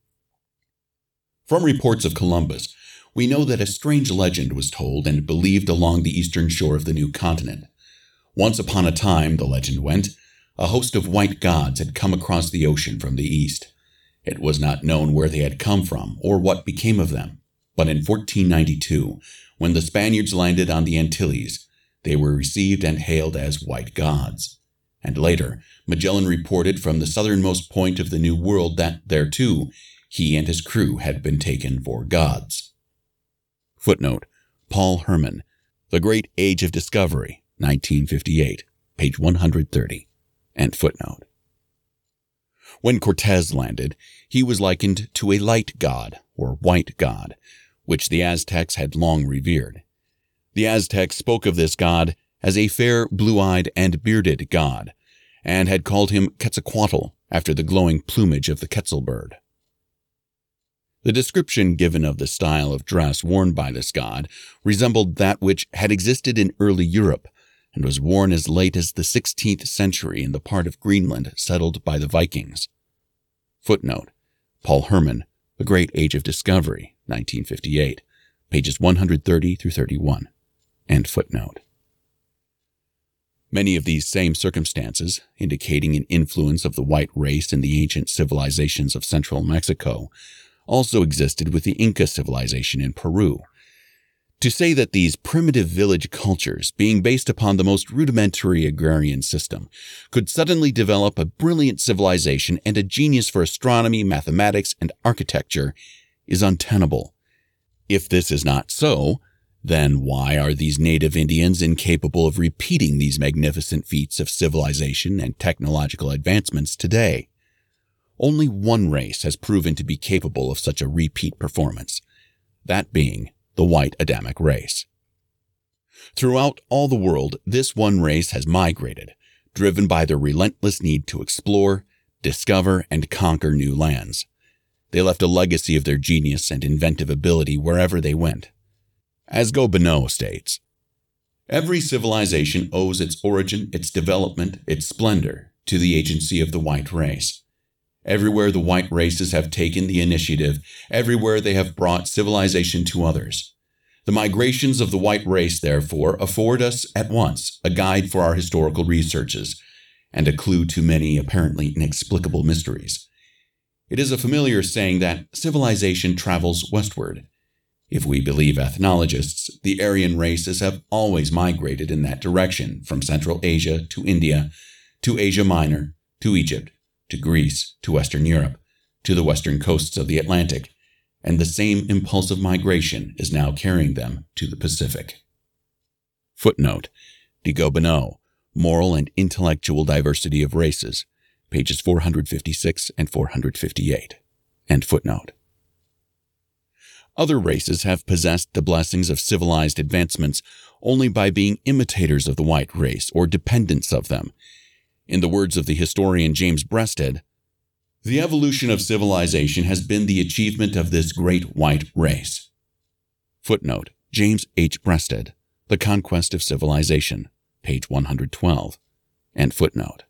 Speaker 1: From reports of Columbus, we know that a strange legend was told and believed along the eastern shore of the new continent. Once upon a time, the legend went, a host of white gods had come across the ocean from the east. It was not known where they had come from or what became of them, but in 1492, when the Spaniards landed on the Antilles, they were received and hailed as white gods. And later, Magellan reported from the southernmost point of the New World that there, too, he and his crew had been taken for gods. Footnote: Paul Herman, The Great Age of Discovery, 1958, page 130. End footnote. When Cortez landed, he was likened to a light god, or white god, which the Aztecs had long revered. The Aztecs spoke of this god as a fair, blue-eyed, and bearded god, and had called him Quetzalcoatl after the glowing plumage of the quetzal bird. The description given of the style of dress worn by this god resembled that which had existed in early Europe and was worn as late as the 16th century in the part of Greenland settled by the Vikings. Footnote: Paul Herman, The Great Age of Discovery, 1958, pages 130 through 31. End footnote. Many of these same circumstances, indicating an influence of the white race in the ancient civilizations of central Mexico, also existed with the Inca civilization in Peru. To say that these primitive village cultures, being based upon the most rudimentary agrarian system, could suddenly develop a brilliant civilization and a genius for astronomy, mathematics, and architecture is untenable. If this is not so, then why are these native Indians incapable of repeating these magnificent feats of civilization and technological advancements today? Only one race has proven to be capable of such a repeat performance, that being the white Adamic race. Throughout all the world, this one race has migrated, driven by their relentless need to explore, discover, and conquer new lands. They left a legacy of their genius and inventive ability wherever they went. As Gobineau states, "Every civilization owes its origin, its development, its splendor to the agency of the white race. Everywhere the white races have taken the initiative, everywhere they have brought civilization to others. The migrations of the white race, therefore, afford us at once a guide for our historical researches and a clue to many apparently inexplicable mysteries. It is a familiar saying that civilization travels westward. If we believe ethnologists, the Aryan races have always migrated in that direction from Central Asia to India, to Asia Minor, to Egypt, to Greece, to Western Europe, to the western coasts of the Atlantic, and the same impulsive migration is now carrying them to the Pacific." Footnote: de Gobineau, Moral and Intellectual Diversity of Races, pages 456 and 458. End footnote. Other races have possessed the blessings of civilized advancements only by being imitators of the white race or dependents of them. In the words of the historian James Breasted, "The evolution of civilization has been the achievement of this great white race." Footnote: James H. Breasted, The Conquest of Civilization, page 112. End footnote.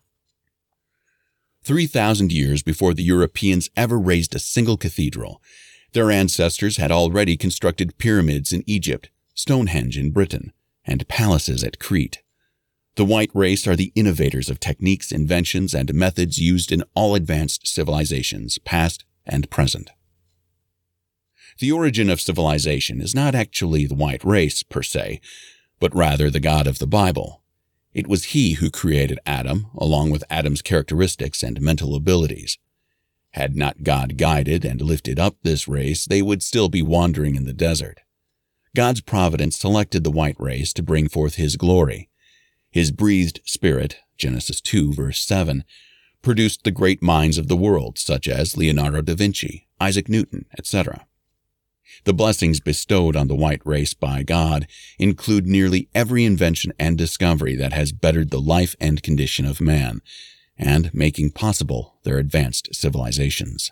Speaker 1: 3,000 years before the Europeans ever raised a single cathedral, their ancestors had already constructed pyramids in Egypt, Stonehenge in Britain, and palaces at Crete. The white race are the innovators of techniques, inventions, and methods used in all advanced civilizations, past and present. The origin of civilization is not actually the white race, per se, but rather the God of the Bible. It was he who created Adam, along with Adam's characteristics and mental abilities. Had not God guided and lifted up this race, they would still be wandering in the desert. God's providence selected the white race to bring forth his glory. His breathed spirit, Genesis 2, verse 7, produced the great minds of the world, such as Leonardo da Vinci, Isaac Newton, etc. The blessings bestowed on the white race by God include nearly every invention and discovery that has bettered the life and condition of man, and making possible their advanced civilizations.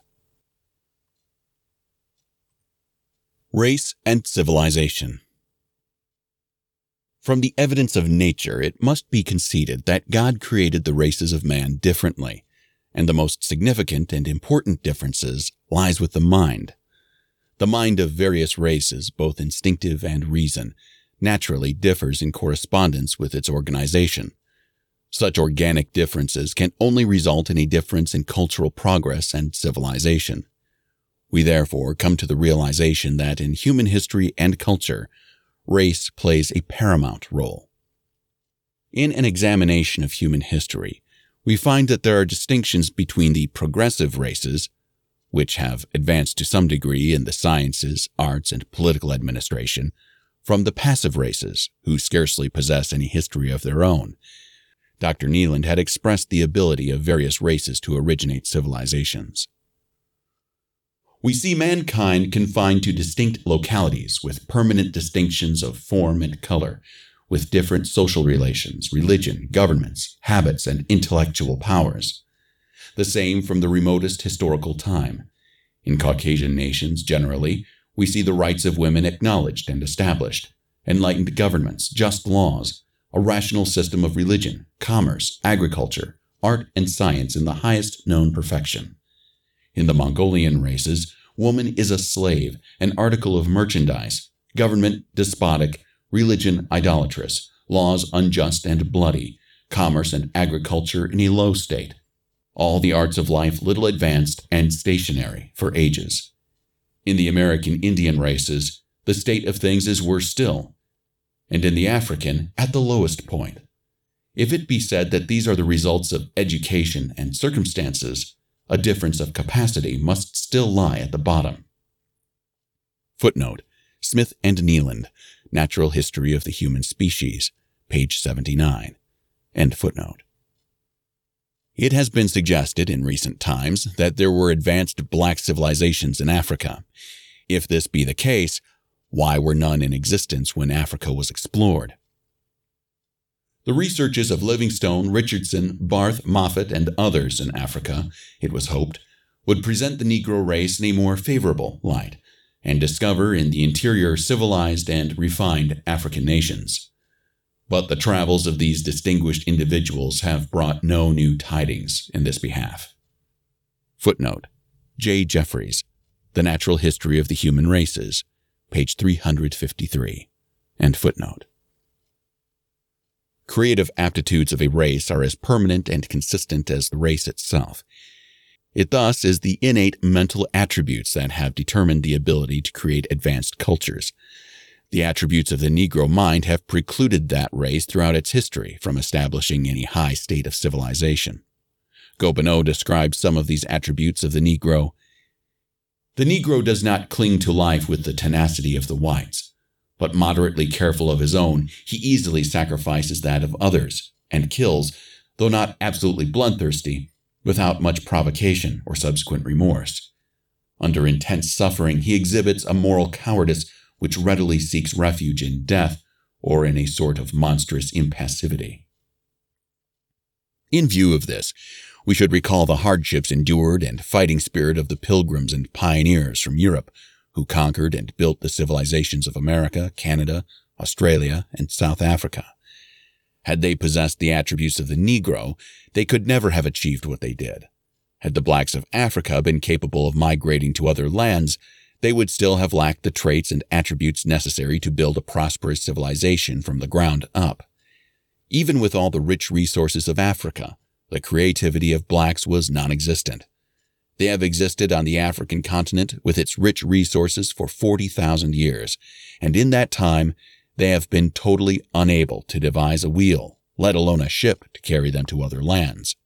Speaker 1: Race and civilization. From the evidence of nature, it must be conceded that God created the races of man differently, and the most significant and important differences lies with the mind. The mind of various races, both instinctive and reason, naturally differs in correspondence with its organization. Such organic differences can only result in a difference in cultural progress and civilization. We therefore come to the realization that in human history and culture, race plays a paramount role. In an examination of human history, we find that there are distinctions between the progressive races, which have advanced to some degree in the sciences, arts, and political administration, from the passive races, who scarcely possess any history of their own. Dr. Kneeland had expressed the ability of various races to originate civilizations. We see mankind confined to distinct localities with permanent distinctions of form and color, with different social relations, religion, governments, habits, and intellectual powers. The same from the remotest historical time. In Caucasian nations, generally, we see the rights of women acknowledged and established, enlightened governments, just laws, a rational system of religion, commerce, agriculture, art, and science in the highest known perfection. In the Mongolian races, woman is a slave, an article of merchandise, government despotic, religion idolatrous, laws unjust and bloody, commerce and agriculture in a low state. All the arts of life little advanced and stationary for ages. In the American Indian races, the state of things is worse still, and in the African, at the lowest point. If it be said that these are the results of education and circumstances, a difference of capacity must still lie at the bottom. Footnote: Smith and Kneeland, Natural History of the Human Species, page 79. End footnote. It has been suggested in recent times that there were advanced black civilizations in Africa. If this be the case, why were none in existence when Africa was explored? The researches of Livingstone, Richardson, Barth, Moffat, and others in Africa, it was hoped, would present the Negro race in a more favorable light, and discover in the interior civilized and refined African nations. But the travels of these distinguished individuals have brought no new tidings in this behalf. Footnote: J. Jeffries, The Natural History of the Human Races, page 353. End footnote. Creative aptitudes of a race are as permanent and consistent as the race itself. It thus is the innate mental attributes that have determined the ability to create advanced cultures. The attributes of the Negro mind have precluded that race throughout its history from establishing any high state of civilization. Gobineau describes some of these attributes of the Negro. The Negro does not cling to life with the tenacity of the whites, but moderately careful of his own, he easily sacrifices that of others, and kills, though not absolutely bloodthirsty, without much provocation or subsequent remorse. Under intense suffering, he exhibits a moral cowardice which readily seeks refuge in death or in a sort of monstrous impassivity. In view of this, we should recall the hardships endured and fighting spirit of the pilgrims and pioneers from Europe who conquered and built the civilizations of America, Canada, Australia, and South Africa. Had they possessed the attributes of the Negro, they could never have achieved what they did. Had the blacks of Africa been capable of migrating to other lands, they would still have lacked the traits and attributes necessary to build a prosperous civilization from the ground up. Even with all the rich resources of Africa, the creativity of blacks was non-existent. They have existed on the African continent with its rich resources for 40,000 years, and in that time, they have been totally unable to devise a wheel, let alone a ship to carry them to other lands.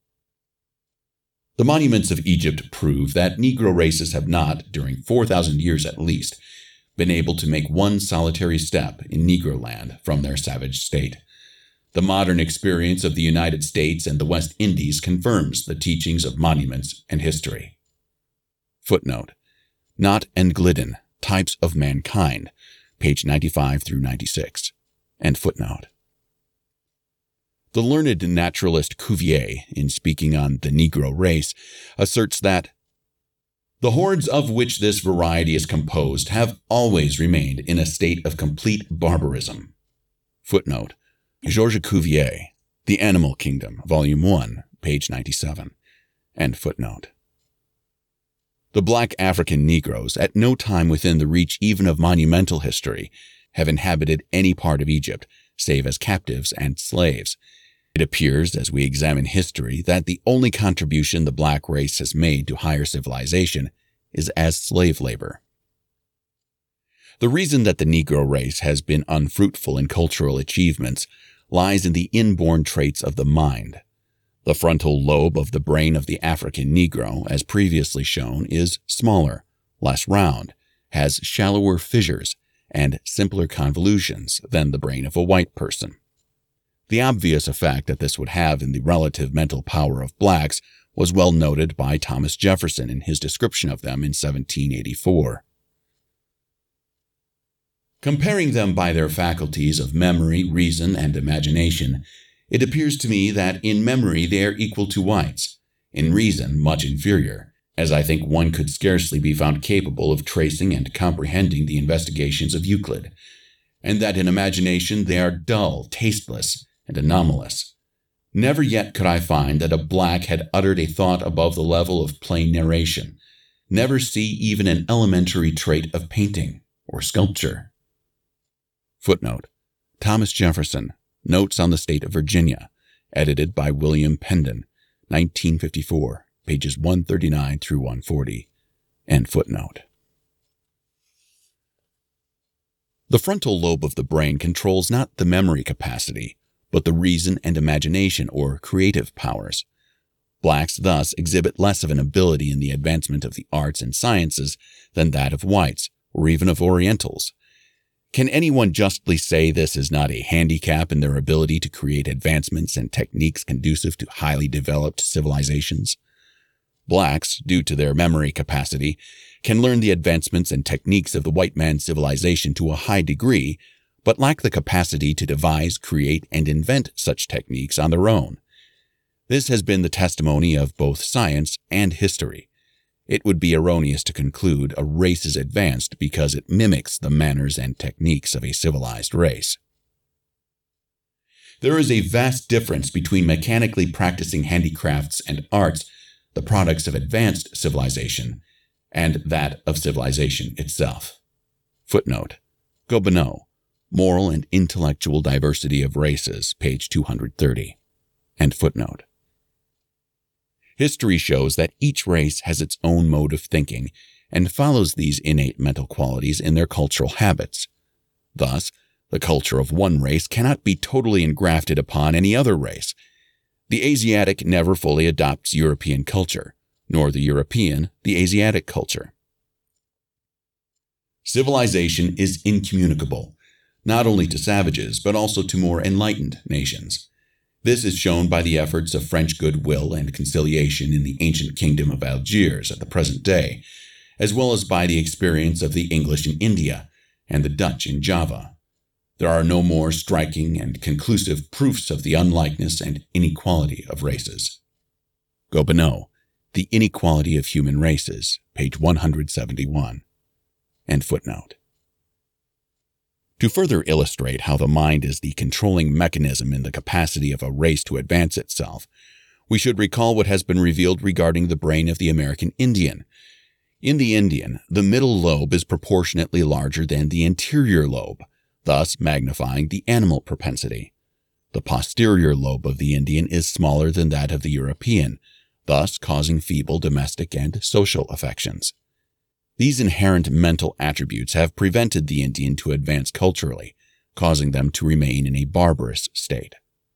Speaker 1: The monuments of Egypt prove that Negro races have not, during 4,000 years at least, been able to make one solitary step in Negro land from their savage state. The modern experience of the United States and the West Indies confirms the teachings of monuments and history. Footnote: Knott and Glidden, Types of Mankind, page 95 through 96. End footnote. The learned naturalist Cuvier, in speaking on the Negro race, asserts that the hordes of which this variety is composed have always remained in a state of complete barbarism. Footnote: Georges Cuvier, The Animal Kingdom, Volume 1, page 97. End footnote. The black African Negroes, at no time within the reach even of monumental history, have inhabited any part of Egypt, save as captives and slaves. It appears, as we examine history, that the only contribution the black race has made to higher civilization is as slave labor. The reason that the Negro race has been unfruitful in cultural achievements lies in the inborn traits of the mind. The frontal lobe of the brain of the African Negro, as previously shown, is smaller, less round, has shallower fissures, and simpler convolutions than the brain of a white person. The obvious effect that this would have in the relative mental power of blacks was well noted by Thomas Jefferson in his description of them in 1784. Comparing them by their faculties of memory, reason, and imagination, it appears to me that in memory they are equal to whites, in reason much inferior, as I think one could scarcely be found capable of tracing and comprehending the investigations of Euclid, and that in imagination they are dull, tasteless, and anomalous. Never yet could I find that a black had uttered a thought above the level of plain narration, never see even an elementary trait of painting or sculpture. Footnote: Thomas Jefferson, Notes on the State of Virginia, edited by William Pendon, 1954, pages 139 through 140. End footnote. The frontal lobe of the brain controls not the memory capacity, but the reason and imagination or creative powers. Blacks thus exhibit less of an ability in the advancement of the arts and sciences than that of whites, or even of Orientals. Can anyone justly say this is not a handicap in their ability to create advancements and techniques conducive to highly developed civilizations? Blacks, due to their memory capacity, can learn the advancements and techniques of the white man's civilization to a high degree, but lack the capacity to devise, create, and invent such techniques on their own. This has been the testimony of both science and history. It would be erroneous to conclude a race is advanced because it mimics the manners and techniques of a civilized race. There is a vast difference between mechanically practicing handicrafts and arts, the products of advanced civilization, and that of civilization itself. Footnote: Gobineau, Moral and Intellectual Diversity of Races, page 230. End footnote. History shows that each race has its own mode of thinking and follows these innate mental qualities in their cultural habits. Thus, the culture of one race cannot be totally engrafted upon any other race. The Asiatic never fully adopts European culture, nor the European the Asiatic culture. Civilization is incommunicable, not only to savages, but also to more enlightened nations. This is shown by the efforts of French goodwill and conciliation in the ancient kingdom of Algiers at the present day, as well as by the experience of the English in India and the Dutch in Java. There are no more striking and conclusive proofs of the unlikeness and inequality of races. Gobineau, The Inequality of Human Races, page 171. End footnote. To further illustrate how the mind is the controlling mechanism in the capacity of a race to advance itself, we should recall what has been revealed regarding the brain of the American Indian. In the Indian, the middle lobe is proportionately larger than the anterior lobe, thus magnifying the animal propensity. The posterior lobe of the Indian is smaller than that of the European, thus causing feeble domestic and social affections. These inherent mental attributes have prevented the Indian to advance culturally, causing them to remain in a barbarous state.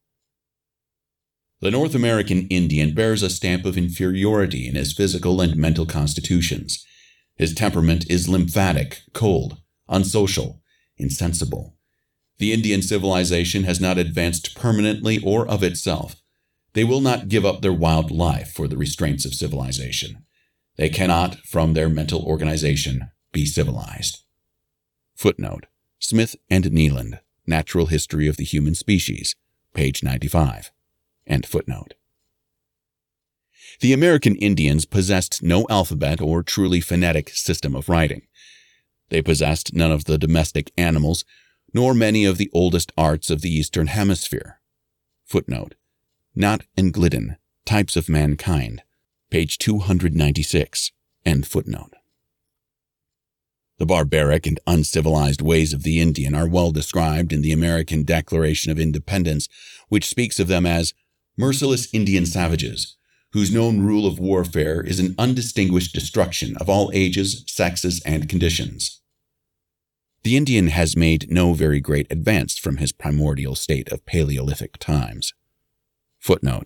Speaker 1: The North American Indian bears a stamp of inferiority in his physical and mental constitutions. His temperament is lymphatic, cold, unsocial, insensible. The Indian civilization has not advanced permanently or of itself. They will not give up their wild life for the restraints of civilization. They cannot, from their mental organization, be civilized. Footnote: Smith and Kneeland, Natural History of the Human Species, page 95. End footnote. The American Indians possessed no alphabet or truly phonetic system of writing. They possessed none of the domestic animals, nor many of the oldest arts of the Eastern Hemisphere. Footnote: Knott and Glidden, Types of Mankind, page 296. End footnote. The barbaric and uncivilized ways of the Indian are well described in the American Declaration of Independence, which speaks of them as merciless Indian savages, whose known rule of warfare is an undistinguished destruction of all ages, sexes, and conditions. The Indian has made no very great advance from his primordial state of Paleolithic times. Footnote: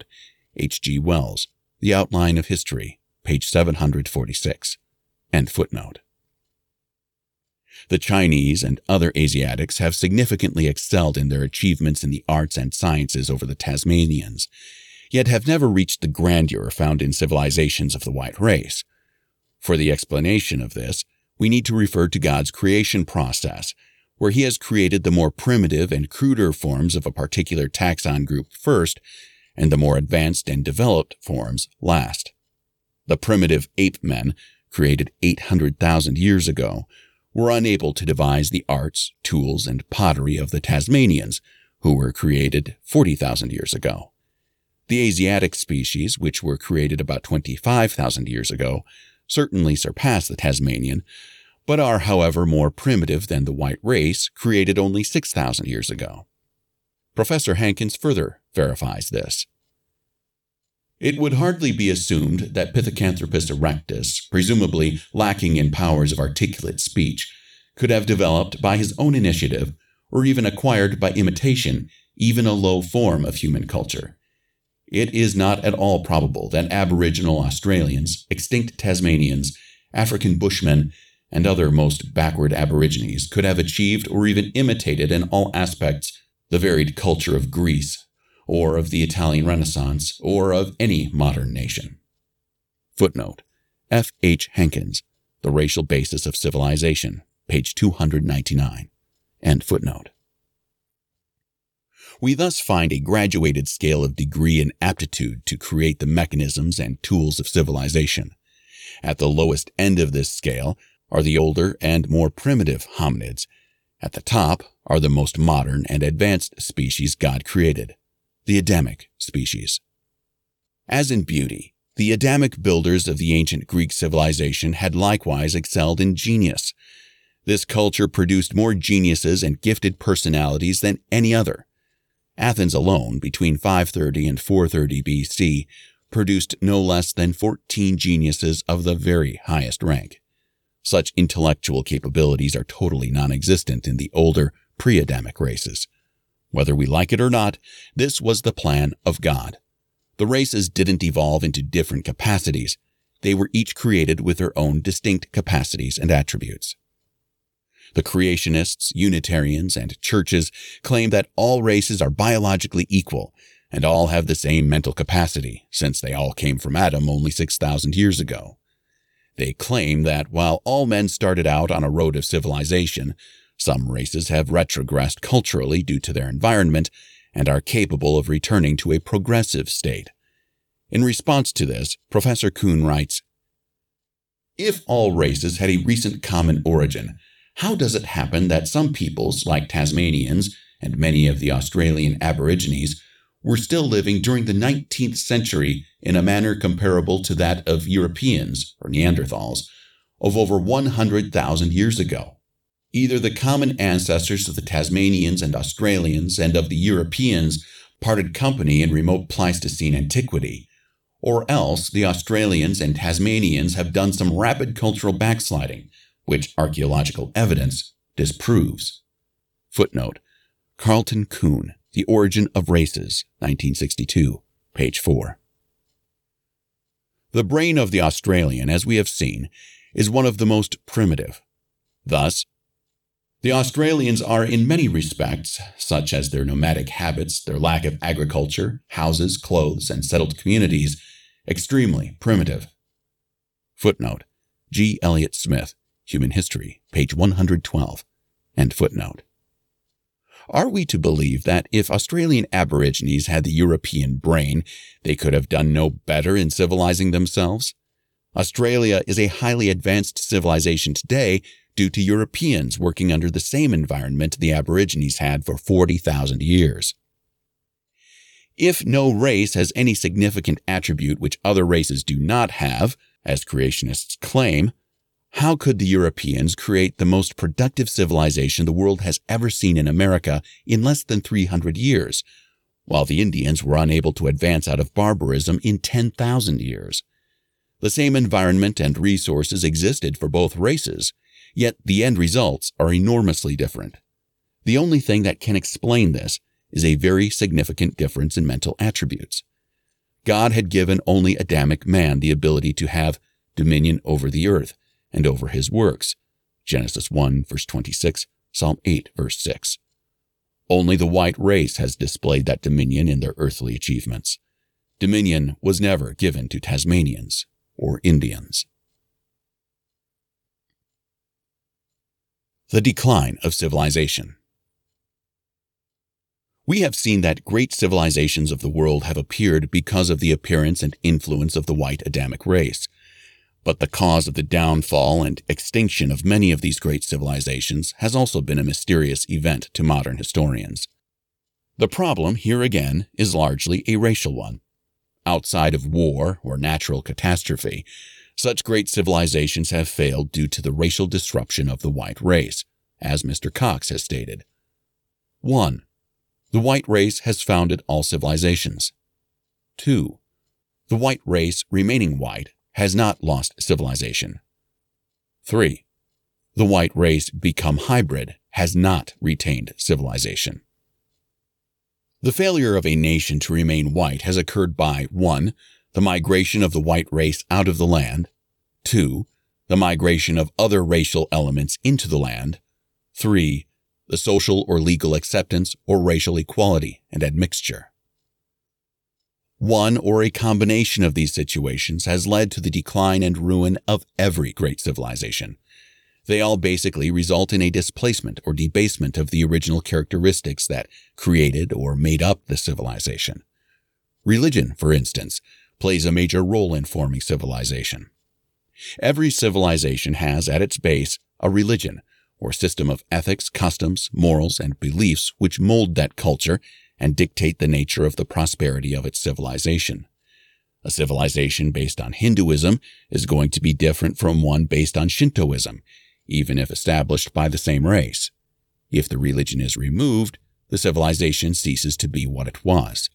Speaker 1: H.G. Wells, The Outline of History, page 746, end footnote. The Chinese and other Asiatics have significantly excelled in their achievements in the arts and sciences over the Tasmanians, yet have never reached the grandeur found in civilizations of the white race. For the explanation of this, we need to refer to God's creation process, where he has created the more primitive and cruder forms of a particular taxon group first, and the more advanced and developed forms last. The primitive ape men, created 800,000 years ago, were unable to devise the arts, tools, and pottery of the Tasmanians, who were created 40,000 years ago. The Asiatic species, which were created about 25,000 years ago, certainly surpass the Tasmanian, but are, however, more primitive than the white race, created only 6,000 years ago. Professor Hankins further verifies this. It would hardly be assumed that Pithecanthropus erectus, presumably lacking in powers of articulate speech, could have developed by his own initiative, or even acquired by imitation, even a low form of human culture. It is not at all probable that Aboriginal Australians, extinct Tasmanians, African Bushmen, and other most backward Aborigines could have achieved or even imitated in all aspects the varied culture of Greece, or of the Italian Renaissance, or of any modern nation. Footnote: F. H. Hankins, The Racial Basis of Civilization, page 299. End footnote. We thus find a graduated scale of degree and aptitude to create the mechanisms and tools of civilization. At the lowest end of this scale are the older and more primitive hominids. At the top are the most modern and advanced species God created, the Adamic species. As in beauty, the Adamic builders of the ancient Greek civilization had likewise excelled in genius. This culture produced more geniuses and gifted personalities than any other. Athens alone, between 530 and 430 BC, produced no less than 14 geniuses of the very highest rank. Such intellectual capabilities are totally non-existent in the older, pre-Adamic races. Whether we like it or not, this was the plan of God. The races didn't evolve into different capacities. They were each created with their own distinct capacities and attributes. The creationists, Unitarians, and churches claim that all races are biologically equal and all have the same mental capacity, since they all came from Adam only 6,000 years ago. They claim that while all men started out on a road of civilization, some races have retrogressed culturally due to their environment and are capable of returning to a progressive state. In response to this, Professor Kuhn writes, "If all races had a recent common origin, how does it happen that some peoples, like Tasmanians and many of the Australian Aborigines, were still living during the 19th century in a manner comparable to that of Europeans, or Neanderthals, of over 100,000 years ago? Either the common ancestors of the Tasmanians and Australians and of the Europeans parted company in remote Pleistocene antiquity, or else the Australians and Tasmanians have done some rapid cultural backsliding, which archaeological evidence disproves." Footnote: Carlton Kuhn, The Origin of Races, 1962, page 4. The brain of the Australian, as we have seen, is one of the most primitive. Thus, the Australians are in many respects, such as their nomadic habits, their lack of agriculture, houses, clothes, and settled communities, extremely primitive. Footnote: G. Elliott Smith, Human History, page 112, end footnote. Are we to believe that if Australian Aborigines had the European brain, they could have done no better in civilizing themselves? Australia is a highly advanced civilization today due to Europeans working under the same environment the Aborigines had for 40,000 years. If no race has any significant attribute which other races do not have, as creationists claim, how could the Europeans create the most productive civilization the world has ever seen in America in less than 300 years, while the Indians were unable to advance out of barbarism in 10,000 years? The same environment and resources existed for both races, yet the end results are enormously different. The only thing that can explain this is a very significant difference in mental attributes. God had given only Adamic man the ability to have dominion over the earth and over his works. Genesis 1, verse 26, Psalm 8, verse 6. Only the white race has displayed that dominion in their earthly achievements. Dominion was never given to Tasmanians or Indians. The decline of civilization. We have seen that great civilizations of the world have appeared because of the appearance and influence of the white Adamic race. But the cause of the downfall and extinction of many of these great civilizations has also been a mysterious event to modern historians. The problem, here again, is largely a racial one. Outside of war or natural catastrophe, such great civilizations have failed due to the racial disruption of the white race, as Mr. Cox has stated. 1. The white race has founded all civilizations. 2. The white race, remaining white, has not lost civilization. 3. The white race, become hybrid, has not retained civilization. The failure of a nation to remain white has occurred by 1. The migration of the white race out of the land. 2. The migration of other racial elements into the land. 3. The social or legal acceptance or racial equality and admixture. One or a combination of these situations has led to the decline and ruin of every great civilization. They all basically result in a displacement or debasement of the original characteristics that created or made up the civilization. Religion, for instance, plays a major role in forming civilization. Every civilization has at its base a religion, or system of ethics, customs, morals, and beliefs which mold that culture and dictate the nature of the prosperity of its civilization. A civilization based on Hinduism is going to be different from one based on Shintoism, even if established by the same race. If the religion is removed, the civilization ceases to be what it was.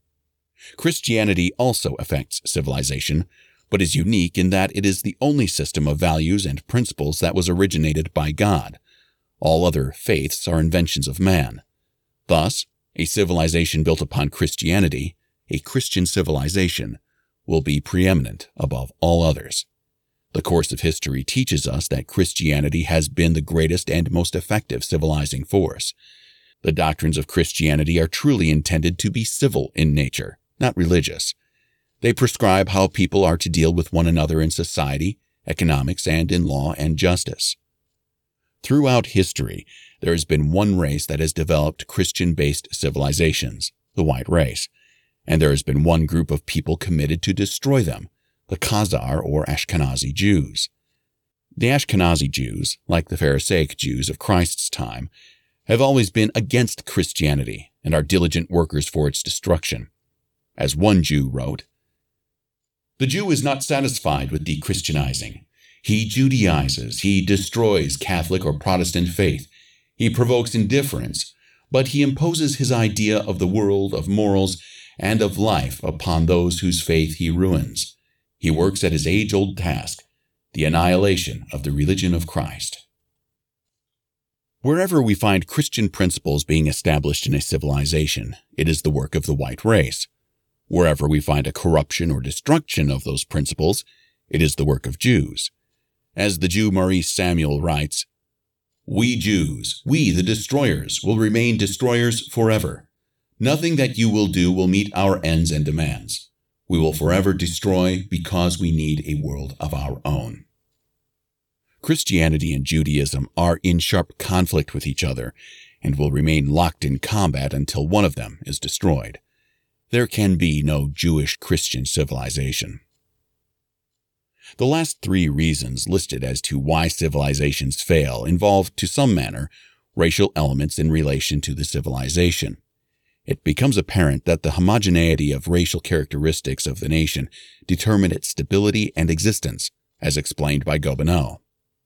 Speaker 1: Christianity also affects civilization, but is unique in that it is the only system of values and principles that was originated by God. All other faiths are inventions of man. Thus, a civilization built upon Christianity, a Christian civilization, will be preeminent above all others. The course of history teaches us that Christianity has been the greatest and most effective civilizing force. The doctrines of Christianity are truly intended to be civil in nature, not religious. They prescribe how people are to deal with one another in society, economics, and in law and justice. Throughout history, there has been one race that has developed Christian-based civilizations, the white race, and there has been one group of people committed to destroy them, the Khazar or Ashkenazi Jews. The Ashkenazi Jews, like the Pharisaic Jews of Christ's time, have always been against Christianity and are diligent workers for its destruction. As one Jew wrote, "The Jew is not satisfied with de-Christianizing. He Judaizes, he destroys Catholic or Protestant faith, he provokes indifference, but he imposes his idea of the world, of morals, and of life upon those whose faith he ruins. He works at his age-old task, the annihilation of the religion of Christ." Wherever we find Christian principles being established in a civilization, it is the work of the white race. Wherever we find a corruption or destruction of those principles, it is the work of Jews. As the Jew Maurice Samuel writes, "We Jews, we the destroyers, will remain destroyers forever. Nothing that you will do will meet our ends and demands. We will forever destroy because we need a world of our own." Christianity and Judaism are in sharp conflict with each other and will remain locked in combat until one of them is destroyed. There can be no Jewish-Christian civilization. The last three reasons listed as to why civilizations fail involve, to some manner, racial elements in relation to the civilization. It becomes apparent that the homogeneity of racial characteristics of the nation determine its stability and existence, as explained by Gobineau.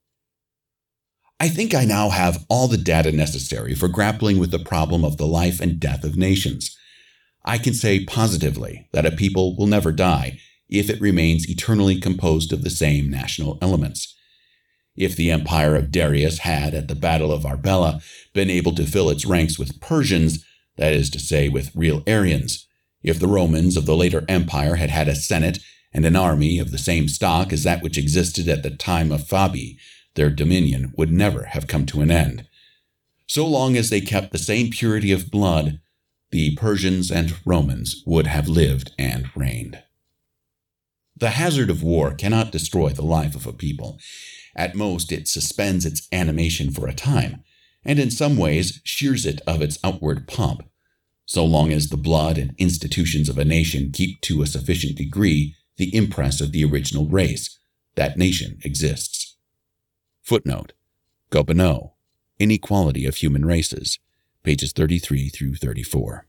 Speaker 1: I think I now have all the data necessary for grappling with the problem of the life and death of nations. I can say positively that a people will never die if it remains eternally composed of the same national elements. If the empire of Darius had, at the Battle of Arbela, been able to fill its ranks with Persians, that is to say, with real Aryans, If the Romans of the later empire had had a senate and an army of the same stock as that which existed at the time of Fabi, their dominion would never have come to an end. So long as they kept the same purity of blood, the Persians and Romans would have lived and reigned. The hazard of war cannot destroy the life of a people. At most, it suspends its animation for a time, and in some ways shears it of its outward pomp. So long as the blood and institutions of a nation keep to a sufficient degree the impress of the original race, that nation exists. Footnote: Gobineau, Inequality of Human Races, pages 33 through 34.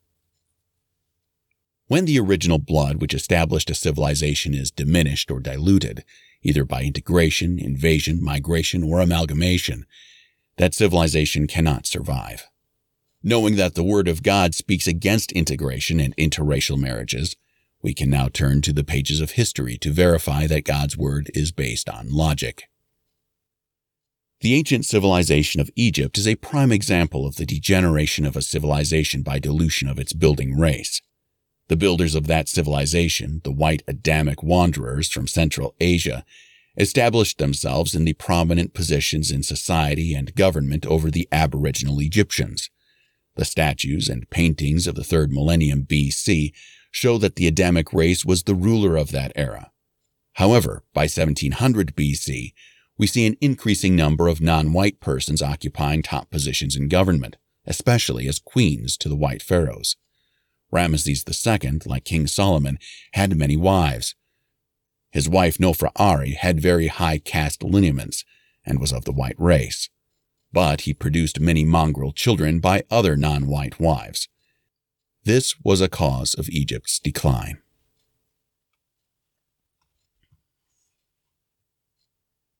Speaker 1: When the original blood which established a civilization is diminished or diluted, either by integration, invasion, migration, or amalgamation, that civilization cannot survive. Knowing that the Word of God speaks against integration and interracial marriages, we can now turn to the pages of history to verify that God's Word is based on logic. The ancient civilization of Egypt is a prime example of the degeneration of a civilization by dilution of its building race. The builders of that civilization, the white Adamic wanderers from Central Asia, established themselves in the prominent positions in society and government over the aboriginal Egyptians. The statues and paintings of the 3rd millennium BC show that the Adamic race was the ruler of that era. However, by 1700 BC, we see an increasing number of non-white persons occupying top positions in government, especially as queens to the white pharaohs. Ramesses II, like King Solomon, had many wives. His wife Nofra-Ari had very high caste lineaments and was of the white race. But he produced many mongrel children by other non-white wives. This was a cause of Egypt's decline.